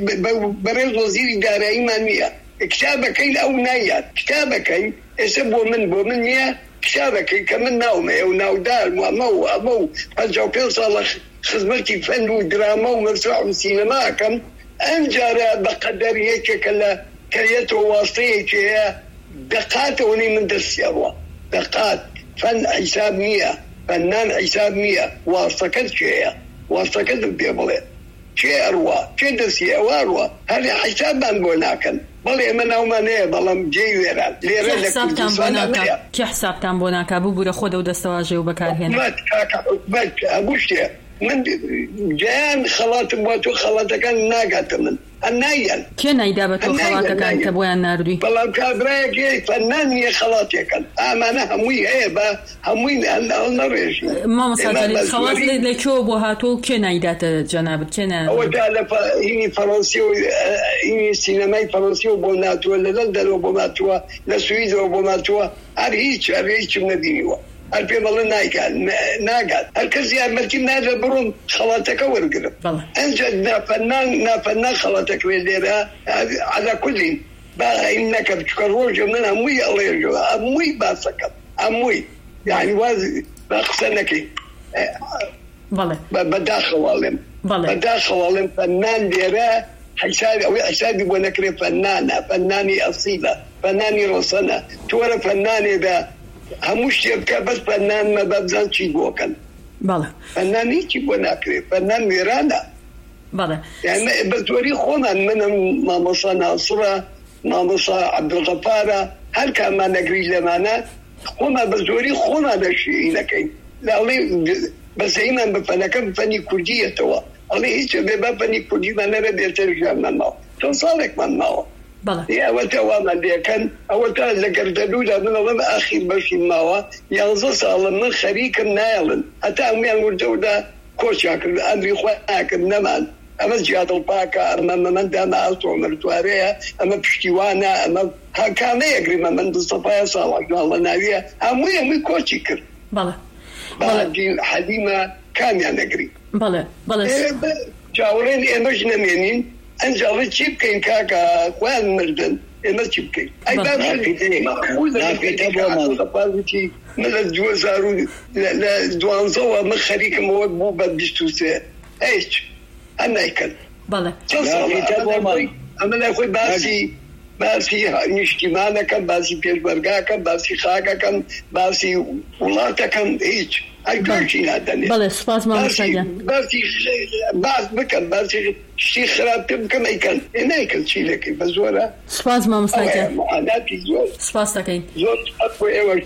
بەڕێز وەزیری داراییمان نییە کتابەکەی ئەو نایات کتابەکەی ئێستا بۆ من بۆ من نییە کتابەکەی کە من ناومەیە و ناودار ئەمە و ئەمە و پەنجا و پێنج ساڵە خزمەتی فەن و دراما و مەسرح و سینەماکەم ئەم جارە بەقەدەر یەکێکە لە کەریەتەوە واستەیەکی هەیە دەقاتەوەی من دەستیاوە دەقات فەن حیساب نییە فەنان حیساب نییە واستەکەت چێیە واستەکەت پێ بڵێ چێ ئەڕوا چێ دەستی ئەوە ئەڕوا هەر حیسابمان بۆ ناکەن بەڵێ ئێمە ناومان هەیە بەڵام جێی وێران لێرە لە کوردستان
کێ حسابتان بۆ ناکا بوو بوورە خۆ دە و دەستەواژێ و بەکارهێنا
حکومەت هەموو شتێ من جان خلاط بواتو خلاط كان ناقات من النايل
كي نايدا بتو خلاط كان تبويا ناردوي
بلام كابراكي فنان يا خلاط كان امانه هموي هيبه هموي انا ريش
ما مساجل خلاص لي شو بوهاتو كي نايدا جناب كنا
هو قال هي فرنسي هي سينماي فرنسي وبوناتو لندن وبوناتو لسويد وبوناتو اريش اريش من دينيو البي والله نايقال ناقال الكزي عملتي نادر برون خلاتك ورقرب انت فنان نا فنان خلاتك ويديرها على كل بقى انك بتكروج منها موي الله يرجوها موي باسك اموي يعني واز بخسنك
والله
بداخل والله بداخل والله فنان ديرها حسابي او حسابي ونكري فنانه فناني اصيله فناني رصنه تورا فناني ذا هموش يبكى بس فنان ما ببزان شي بوكن
بله
فناني شي بوناكري فنان ميرانا
بله
يعني بس وري خونا من ماموسا ناصرة ماموسا عبد الغفارة هل كان ما نقري لمانا خونا بس وري خونا ده شيء لكن لا بس هنا بفنكم فني كردية توا الله هيك بباب فني كردي ما نرى بيترجم منه تصالك منه
بله
يا وتوا ما دي كان أوتا ذكرتلودا من الله آخر بشي ماوا يغزص الله من خريك النايلن حتى أمي الوردودا كوشاكر أمري خواكر نمان أما جهات الباكا أما من دام أسوع مرتواريها أما بشتوانا أما هكذا يقري من بالصفايا صالح الله نبيه أمي أمي كوشيكر
بله
بعد حليمة كان يعني أقري
بله بله
جاورين إيمش نمينين أنجل تشيبكين كاكا خوان مردن إما تشيبكين أي بابشي مأخوذة في من الجوزارو لا دوانزوا من خريك موقبو بدشتوسي إيش أنا يكن
بله
أما لا أخوي باسي باسي نشتمانا كان باسي بيشبرقا كان باسي خاكا كان باسي ولاتا كان إيش
بله سپاس ما مساجا
باسي باس بكن باسي شي خراب بكن ايكن انا ايكن شي لك بزورا
سپاس ما مساجا
معاناتي زور
سپاس تكين
زور اكو ايوش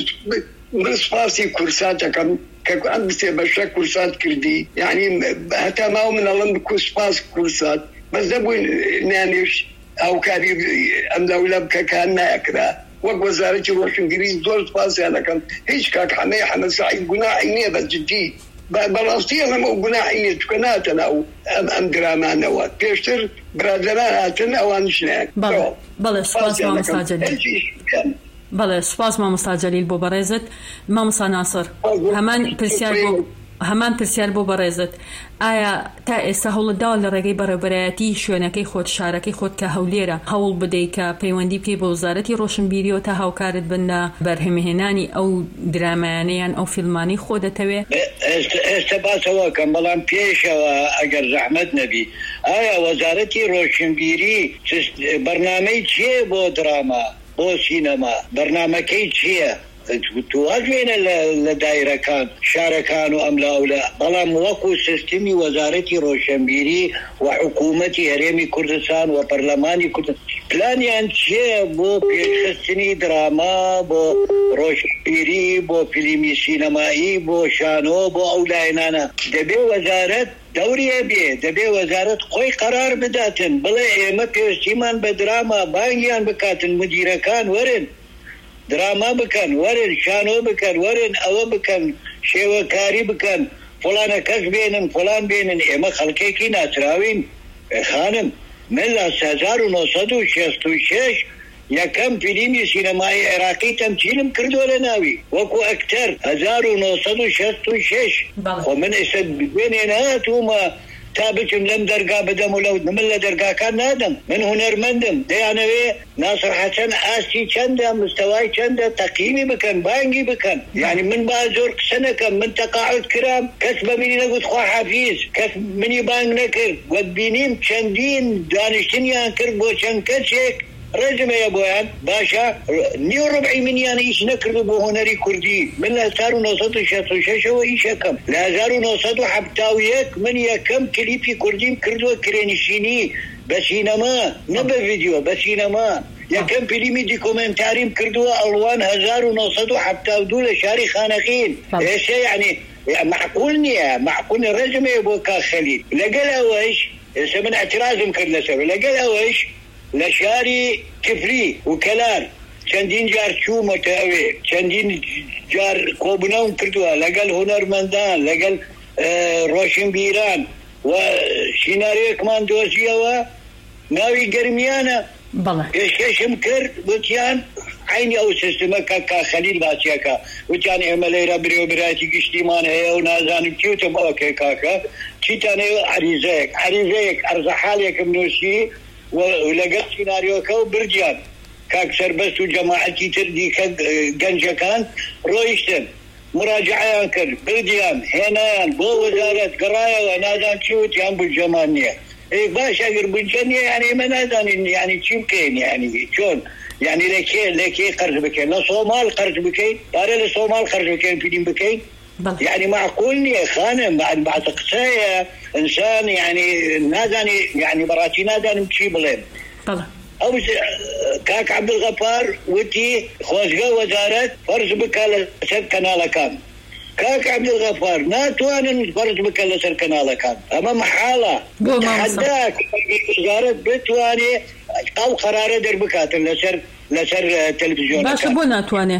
من سپاسي كورسات كم كان عندي بشا كورسات كردي يعني حتى ما هو من الله بكو سپاس كورسات بس دبو نانيش او كاري ام دوله كان ناكرا ووزارة روشنبيری دور فاسي أنا كان هيش كاك حماية حمد سعيد قناع عينيه بس جدي براسي أنا مو قناع عينيه تكناتنا أو أم أم درامان أو كيشتر برادراتنا أو أنشناك
بله بله سپاس ما مستعجلين بله سپاس ما مستعجلين بو برزت ما مسا ناصر همان پرسیار بو همان پرسیار بۆ بەڕێزت ئایا تا ئێستا هەوڵتداوە لە ڕێگەی بەڕێوەبەرایەتی شوێنەکەی خۆت شارەکەی خۆت کە هەولێرە هەوڵ بدەیت کە پەیوەندی بکەیت بە وەزارەتی ڕۆشنبیریەوە تا هاوکارت بن بەرهەمهێنانی ئەو درامایانەیان ئەو فیلمانی خۆ دەتەوێت
ئێستا باسەوە کەم بەڵام پێشەوە ئەگەر زەحمەت نەبی ئایا وەزارەتی ڕۆشنبیری بەرنامەی چییە بۆ دراما بۆ سینەما بەرنامەکەی چییە تواجهنا لدائرة كان شاركان وأملاولا بلام وقو سيستمي وزارتي روشنبيري وحكومتي هريمي كردستان وبرلماني كردستان بلان يانشي بو بيشخصني دراما بو روشنبيري بو فيلمي سينمائي بو شانو بو أولائنانا دبي وزارت دوري أبي دبي وزارت قوي قرار بداتن بلا إيما بيشتيمان بدراما بانيان بكاتن مديرة كان ورن دراما بكن ورن شانو بكن ورن أو بكن شوكاري بكن فلان كس بينن فلان بينن إما خلقيكي ناتراوين خانم من لسازار ونصد وشست وشش يكم فيلمي سينمائي عراقي تمثيلم كردو لناوي وكو أكتر هزار ونصد وشست وشش ومن اسد بيننا توما تابتم لم درقا بدم ولو من درقا كان نادم من هنرمندم ديانوي ناصر حسن آسي چنده مستواي چنده تقييمي بكن بانجي بكن يعني من بازور سنة كم من تقاعد كرام كسب مني نقول خوا حفيز كسب مني بانج نكر ودبينيم چندين دانشتنيان كربو چنكتشك رجمه يا بويان باشا نيو ربعي من يعني ايش نكردو بو هنري كردي من لازارو نوصدو شاتو شاشو ايش يكم لازارو نوصدو حبتاويك من يكم كليبي كرديم كردو كرينشيني بسينما نبا فيديو بسينما يكم فيلمي ديكومنتاريم كردو الوان هزار ونوصدو حبتاو دولة شاري خانقين ايش يعني معقول نية معقول الرجم يبو كخليل لقلا وش من اعتراض مكر لسر لقلا وش لشاري كفري وكلام چندین جار چو متعوی چندین جار کوبناون کردوا لقل هنرمندان لقل روشن بیران و شیناری کمان دوزیه و ناوی گرمیانه کشکشم کرد وتیان عینی او سیستمه که خلیل باسیه که وتیان عملی را بری و برایتی گشتیمان هیا و نازانم چیو تب اوکی کاکا چی تانه عریضه یک عریضه یک ارزحال یک منوشی و لقل سیناریو که و برجیان كاك سربست وجماعتي تردي كجنجة كان رويشتن مراجعة كر برديان هنا بو وزارة قراية ونادان شوت يان بالجمانية إيه باش أقر بالجمانية يعني ما نادان يعني شيمكين يعني شون يعني لكي لكي قرض بكين لا صومال قرض بكين بارا لصومال قرض بكين فيدين بكين يعني معقولني خانم بعد بعد قصايا إنسان يعني نادان يعني براتي نادان مشي بلين
طبعا
أو كاك عبد الغفار وتي خوزقة وزارة فرز بكالة سر كنالة كان كاك عبد الغفار ناتوان فرز بكالة سر كنالة كان أما محالة تحداك وزارة بتواني أو قرار در بكاتل لسر لسر تلفزيون
باش بو ناتواني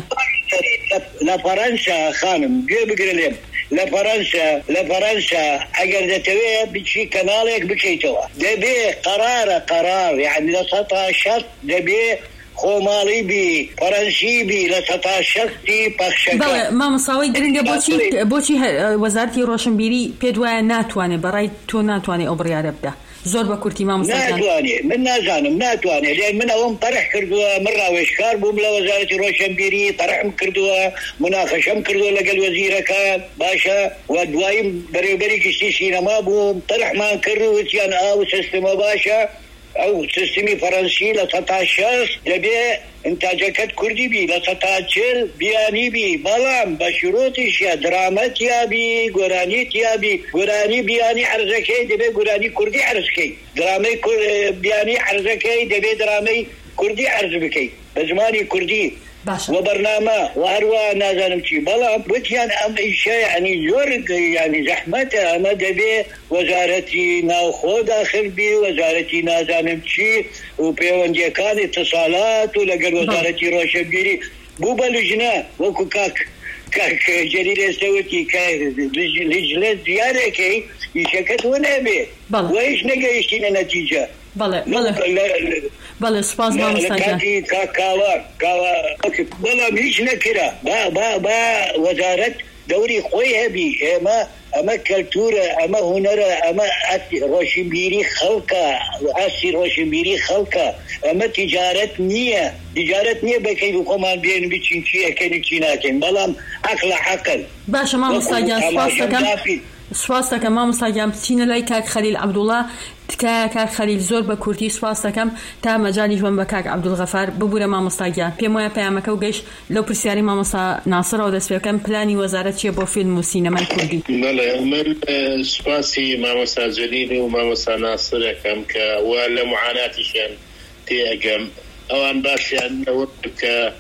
لفرنسا خانم جي بقرلهم لفرنسا لفرنسا اگر دتوي بشي كنالك بكيتوا دبي قرار قرار يعني لسطا شط دبي خومالي بي فرنسي بي لسطا شطي بخشكا
بله ما مساوي گرنگه بوچی بوچی وزارتی روشنبیری پێدوایە ناتوانێ بەڕای تۆ ناتوانێ ئەو بڕیارە بدە زۆر بە کورتی مامۆستا
ناتوانێ من نازانم ناتوانێ لێن من ئەوم طرح کردووە من ڕاوێژکار بووم لە وەزارەتی ڕۆشنبیری طرحم کردووە مناقەشەم کردووە لەگەڵ وەزیرەکە باشە و دواییم بەرەوبەری گشتی سینەما بووم طرحمان کرد وتیان ئاو سیستەمە باشە او سیستمی فرنسی لسطا شخص دبی انتاجکت کردی بی لسطا چل بیانی بی بلام بشروطش یا درامت یا بی گرانی یا بی گرانی بیانی عرضکی دبی گرانی کردی عرض کی درامی بیانی عرضکی دبی درامی کردی عرض بکی بزمانی کردی وبرنامج وهروا نازل شيء بلا بتيان ام شيء يعني زور يعني زحمته اما دبي وزارتي ناخذ داخل بي وزارتي نازل شيء وبيون دي كان اتصالات ولقى وزارتي روشنبيري بو بلجنا وكو كاك كاك جريرة سوتي كاك لجلة زيادة كي يشكت ونبي وإيش نجيشتنا نتيجة
بله بله بله سپاس ما مستجان
كاوا كاوا بله مش نكرة با با با وزارة دوري خويها بي اما اما كالتورة اما هنرة اما روشنبيري خلقة اسي روشنبيري خلقة اما تجارة نية تجارة نية بكي بقومان بين بيشين شيء كني شيناكين بلام عقل عقل
باشا ما مستجان سپاس دكم سپاس دكم ما مستجان بچين لاي كاك خليل عبدالله كاك خليل زور بكورتي سپاس دكم تا مجالي جوان بكاك عبدالغفار ببورة ما مستجان بيم ويا بيامك وقش لو برسياري ما مست ناصر ودس بكم بلاني وزارة شيء بفيلم وسينما الكردي
لا من سپاسي ما مستجلين وما مست ناصر كم ك ولا معاناتشان تيجم اوان باش انه ك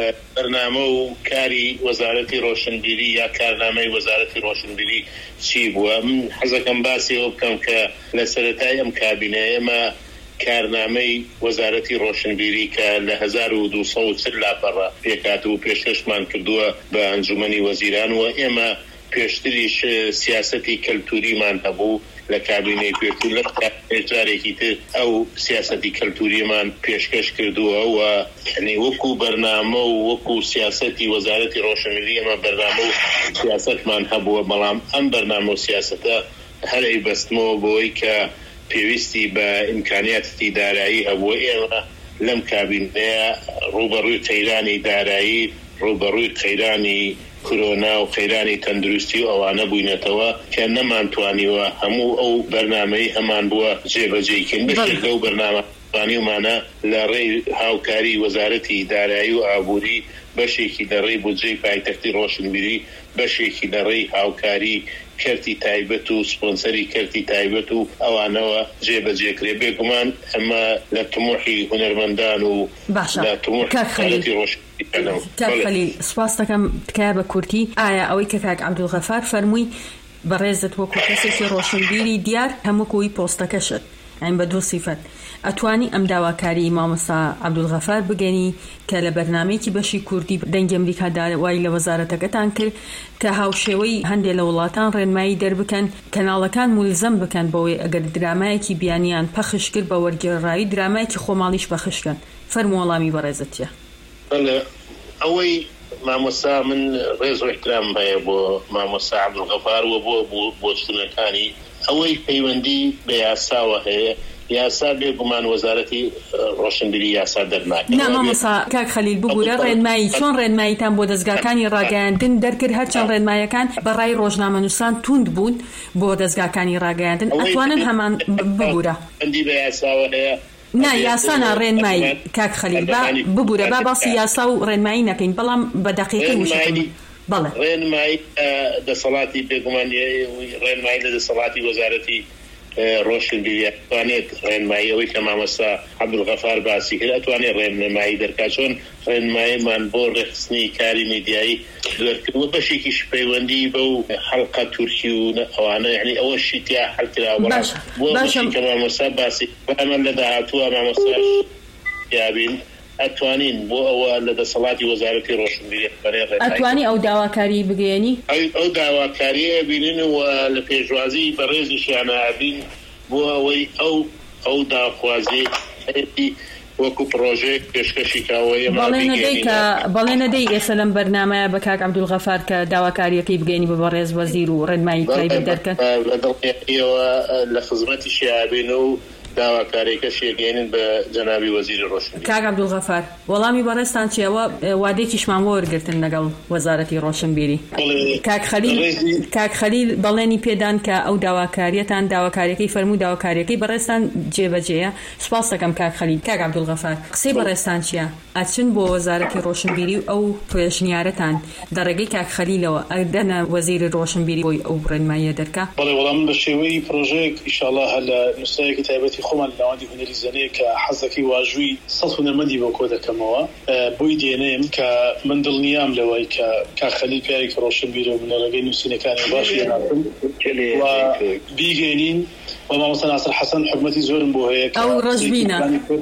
برنامج كاري وزارة روشنبيري يا كارنامه وزارة روشنبيري سيبوا من حزكم باسي وبكم ك لسرتاي ام كابينه ما كارنامه وزارة روشنبيري ك ل هزار ودوسو سلا برا بيكاتو بيششمان كردوا بانجمني وزيران واما پێشتریش سیاسەتی کەلتوری مان هەبوو لە کابینەی پێشوو لە جارێکی تر ئەو سیاسەتی کەلتوریمان پێشکەش کردووە و یعنی وەکو بەرنامە و وەکو سیاسەتی وەزارەتی ڕۆشنبیری ئەمە بەرنامە و سیاسەتمان هەبووە بەڵام ئەم بەرنامە و سیاسەتە هەر ئەیبەستمەوە بۆی کە پێویستی بە ئیمکانیاتی دارایی هەبووە ئێمە لەم کابینەیە ڕوبەڕووی قەیرانی دارایی ڕوبەڕووی قەیرانی كورونا وقيراني تندرستي او انا بوينتوا كان ما انتوانيوا همو او برنامج همان بوا جيبجيكين بشكل لو برنامج ثاني معنا لري هاوكاري وزارتي دارایی و آبوری بشيكي لري بودجي پایتختی روشنبیری بشيكي لري هاوكاري كرتي تايبتو سبونسري كرتي تايبتو او انا جيبجي كريبي كمان اما لطموحي هنرمندان و
لطموحي
وزارتي روشنبيري
کاک خەلیل سوپاس دەکەم تکایە بە کورتی. ئایا ئەوەی کە کاک عەبدولغەفار فەرمووی بەڕێزت وەکو کەسێکی ڕۆشنبیری دیار هەمووکوی پۆستەکەشت ئەین بە دوو سیفەت ئەتوانی ئەم داواکاری مامۆستا عەبدولغەفار بگەنی کە لە بەرنامەیەکی بەشی کوردی دەنگی ئەمریکادا وای لە وەزارەتەکەتان کرد کە هاوشێوەی هەندێک لە وڵاتان ڕێنمایی دەربکەن کەناڵەکان مولزەم بکەن بەوەی ئەگەر درامایەکی بیانیان پەخش کرد بە وەرگێڕایی درامایەکی خۆماڵیش پەخشکەن. فەرموو وەڵامی بەڕێزت چییە؟
ئەوەی مامۆستا من ڕێز و احترام هەیە بۆ مامۆستا عەبدولغەفار و بۆ بۆچوونەکانی ئەوەی پەیوەندی بە یاساوە هەیە یاسا بێگومان وەزارەتی ڕۆشنبیری یاسا دەرناکات.
نا مامۆستا کاک خەلیل ببوورە ڕێنمایی چۆن ڕێنماییتان بۆ دەستگاکانی ڕاگەیاندن دەرکرد هەرچەند ڕێنماییەکان بەڕای ڕۆژنامەنووسان توند بوون بۆ دەستگاکانی ڕاگەیاندن ئەتوانن هەمان ببوورە
پەیوەندی بە یاساوە هەیە.
نا یاسانا ڕێنمایی کاک خەلیل با ببوورە با باسی یاسا و ڕێنمایی نەکەین بەڵام بە دەقیقی وشتم. بەڵێ
ڕێنمایی دەسەڵاتی بێگومان ڕێنمایی لە دەسەڵاتی وەزارەتی ڕۆشنبیری ئەتوانێت ڕێنماییەوەی کە مامۆستا عەبدولغەفار باسی کرد ئەتوانێت ڕێنمایی دەرکات چۆن ڕێنماییمان بۆ ڕێخستنی کاری میدیایی دوێرکردوە بەشێکیش پەیوەندی بەو حەڵقە تورکی و ئەوانە یعنی ئەوە شیتیا حەڵکراوە بۆ بەشی کە مامۆستا باسی بەمان لە داهاتووە مامۆستاش یابین ئەتوانین بۆ ئەوە لە دەسەڵاتی وەزارەتی ڕۆشنبیری
ئەتوانی ئەو داواکاری بگەێنی
ئەو داواکاریە بینن و لە پێشوازی بەڕێزیشیانە ئابین بۆ ئەوەی ئەو ئەو داخوازی وەکو پرۆژێک پێشکەشی کاوەیە
بەڵێ نەدەی ئێستا لەم بەرنامەیە بە کاک عەبدولغەفار کە داواکاریەکەی بگەێنی بە بەڕێز وەزیر و ڕێنمایی تایبەت دەرکەن
لە دڵنیاییەوە لە خزمەتیشی ئابین و داواکاریەکە شێگەێنن بە جەنابی وەزیری ڕۆشنبیری.
کاک عەبدولغەفار وەڵامی بەڕێستان چیەوە وادێکیشمان وەرگرتن لەگەڵ وەزارەتی ڕۆشنبیری. کاک خەلیل کاک خەلیل بەڵێنی پێدان کە ئەو داواکاریەتان داواکاریەکەی فەرموو داواکاریەکەی بەڕێستان جێبەجێیە. سوپاس دەکەم کاک خەلیل. کاک عەبدولغەفار قسەی بەڕێستان چییە؟ ئەچن بۆ وەزارەتی ڕۆشنبیری و ئەو پێشنیارەتان دەڕێگەی کاک خەلیلەوە ئەدەنە وەزیری ڕۆشنبیری بۆی ئەو ڕێنماییە دەرکا؟
بەڵێ وەڵام بە شێوەی پرۆژەیەک ئینشاءالله هەر لە نووسراوێکی تایبەتی خۆمان لەوەندی هونەری زەنەیە کە حەزەکەی واژووی سەد هونەرمەندی بۆ کۆ دەکەمەوە بۆی دێنێم کە من دڵنیام لەوەی کە کاک خەلیل پیاوێکی ڕۆشنبیرە و بنەڕێگەی نووسینەکانی باشی هێناکەن و بیگەێنین و مامۆستا ناسر حەسەن حرمەتی زۆرم بۆ هەیە
ئەو ڕەشبینە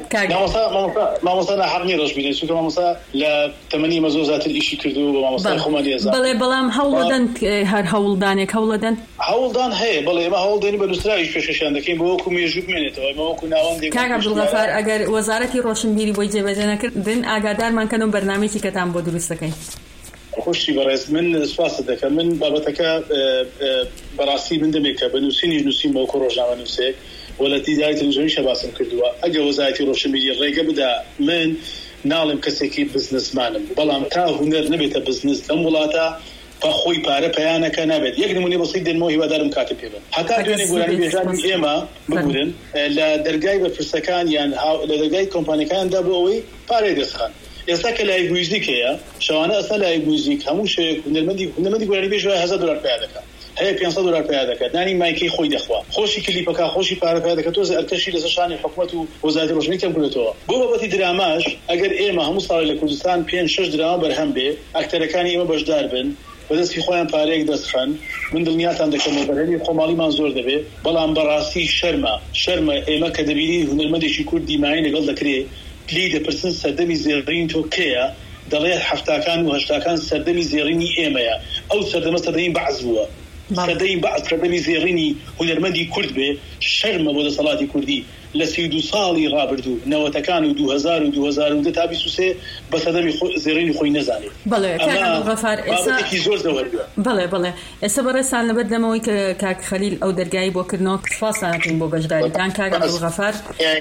مامۆستا ناحەقنی ڕەشبینە چونکە مامۆستا لە تەمەنی مەزۆ زیاتر ئیشی کردو بە مامۆستای خۆمان ێزا
بەڵێ بەڵام هەوڵدەن هەر هەوڵدانێک هەوڵدەن
هەوڵدان هەیە بەڵێ ئێمە هەوڵدێنی بە نووسراویش پێشکەشیان دەکەین بۆ وەکو مێژوو بمێنێتەوە ئێمە وەکو ناوەندێک.
کاک عەبدولغەفار ئەگەر وەزارەتی ڕۆشنبیری بۆی جێبەجێ نەکردن ئاگادارمان کەن و بەرنامەیەکی کەتان بۆ دروست دەکەین.
خۆشی بەڕێز من سوپاست دەکەم. من بابەتەکە بەڕاستی من دەمێت کە بە نووسینی نووسین بە وەکو ڕۆژنامە نووسێک وەلەتی داری تەلەڤیزیۆنیش باسم کردووە. ئەگەر وەزارەتی ڕۆشنبیری ڕێگە بدا من ناڵێم کەسێکی بزنسمانم بەڵام تا هونەر نەبێتە بزنس لەم وڵاتە خۆی پارە پەیانەکە نابێت. یەک نمونێ بەسیط دێنمەوە هیوادارم کاتە پێ بن هەتا دوێنێ گۆرانی بێژانی ئێمە ببورن لە دەرگای بەرپرسەکان یان لە دەرگای کۆمپانیەکاندا بۆ ئەوەی پارەی دەستخان. ئێستا کە لای گویزیک هەیە شەوانە ئەستا لای گویزیک هەموو شەیەک هونەرمەندی هونەرمەندی گۆرانی بێژ هەزار دلار پیا دەکات هەیە پێنجسەد دلار پیا دەکات نانی مایکەی خۆی دەخوا خۆشی کلیپەکە خۆشی پارە پیا دەکات تۆزە ئەرکەشی لەسەر شانی حکوومەت و وەزارەتی ڕۆشنبیری کەم کردێتەوە. بۆ بابەتی دراماش ئەگەر ئێمە هەموو ساڵی لە کوردستان پێنج شەش درامە بەرهەم بێ ئەکتەرەکانی ئێمە بەشدار بن بەدەستی خۆیان پارەیەک دەستخەن من دڵنیاتان دەکەمەوە بەرهەمی خۆماڵیمان زۆر دەبێت بەڵام بەڕاستی شەرمە شەرمە ئێمە کە دەبینی هونەرمەندێکی کورد دیمایی لەگەڵ دەکرێت پلی دەپرسن سەردەمی زێڕین تۆ کێیە دەڵێ هەفتاکان و هەشتاکان سەردەمی زێڕینی ئێمەیە ئەو سەردەمە سەردەمی بەعز بووە سەردەمی بەعز سەردەمی زێڕینی هونەرمەندی کورد بێ شەرمە بۆ دەسەڵاتی کوردی لە سی دو ساڵی ڕابردوو نەوەتەکان و دوو هەزار و دوو هەزار و دە تا بیست و سێ بە سەردەمی زێڕینی خۆی نەزانێت.
بەڵێ کاک عەبدولغەفار
ئێستا زۆر زەوەرگە
بەڵێ بەڵێ ئێستا بەڕێستان لەبەر لەمەوەی کە کاک خەلیل ئەو دەرگایی بۆ کردنەوە سوپاسان دەکەین بۆ بەشداریتان کاک عەبدولغەفار.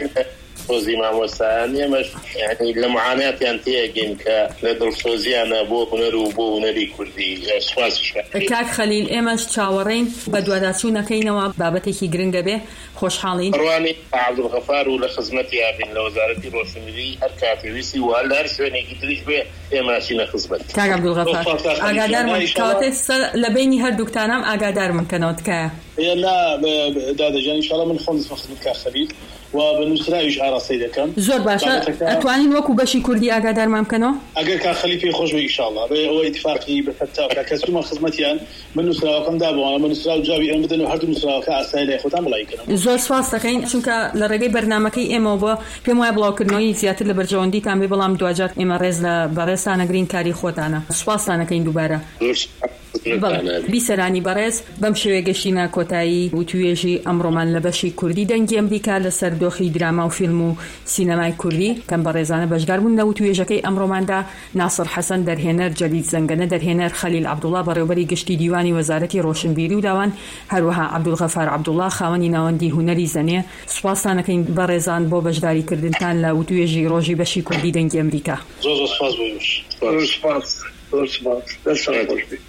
خۆزی مامۆستایان ئێمەش یعنی لە معاناتیان تێگەین کە لە دڵسۆزیانە بۆ هونەر و بۆ هونەری کوردی سوپاسش.
کاک خەلیل ئێمەش چاوەڕێین بە دوواداچوونەکەینەوە بابەتێکی گرنگە بێ خۆشحاڵین.
ڕوانی عەبدولغەفار و لە خزمەتی ئابین لە وەزارەتی ڕۆشنبیری هەر کاتێویستی و هەر لە هەر شوێنێکی تریش بێ ئێمەچینە خزمەت.
کاک عەبدولغەفار ئاگادارمن کاتێ لە بینی هەردووکتانم ئاگادارمن کەنەوە تکایە.
لا دادەجان ئینشاءالله من خۆم خزمەت کاک خەلیل و بە نووسراویش ئاراستەی دەکەم.
زۆر باشە ئەتوانین وەکو بەشی کوردی ئاگادارمان بکەنەوە
ئەگەر کا خەلیفەی خۆش بێ ئینشاءالله بێ ئەوە ئیتفاقی بەفتاوە کەسومە خزمەتیان من نووسراوەکەم دابووانە من نووسراو جوابی ئەم بدەن و هەردوو نووسراوەکە ئاسایی لای خۆتان بڵایکەن.
زۆر سواس دەکەین چونکە لە ڕێگەی بەرنامەکەی ئێمە بۆ پێم وایە بڵاوکردنەوەی زیاتر لە بەرژەوەندیتان بێ بەڵام دوجار ئێمە ڕێز لە بەڕێستانەگرین کاری خۆتانە. سوپاستانەکەین دووبارە. بیسەرانی بەڕێز بەم شێوەیە گەشتینە کۆتایی وتوێژی ئەمڕۆمان لە بەشی کوردی دەنگی ئەمریکا لەسەر دۆخی دراما و فیلم و سینەمای کوردی کەم بەڕێزانە بەشدار بوون لە وتوێژەکەی ئەمڕۆماندا. ناسر حەسەن دەرهێنەر، جەلیل زەنگەنە دەرهێنەر، خەلیل عەبدوڵڵا بەڕێوەبەری گشتی دیوانی وەزارەتی ڕۆشنبیری و داوان، هەروەها عەبدولغەفار عەبدوڵڵا خاوەنی ناوەندی هونەری زەنێ. سوپاستانەکەین بەڕێزان بۆ بەشداریکردنتان لە وتوێژی ڕۆژی بەشی کوردی دەنگی ئەمریکا.
زۆر زۆر سپاس بۆ
سپاس.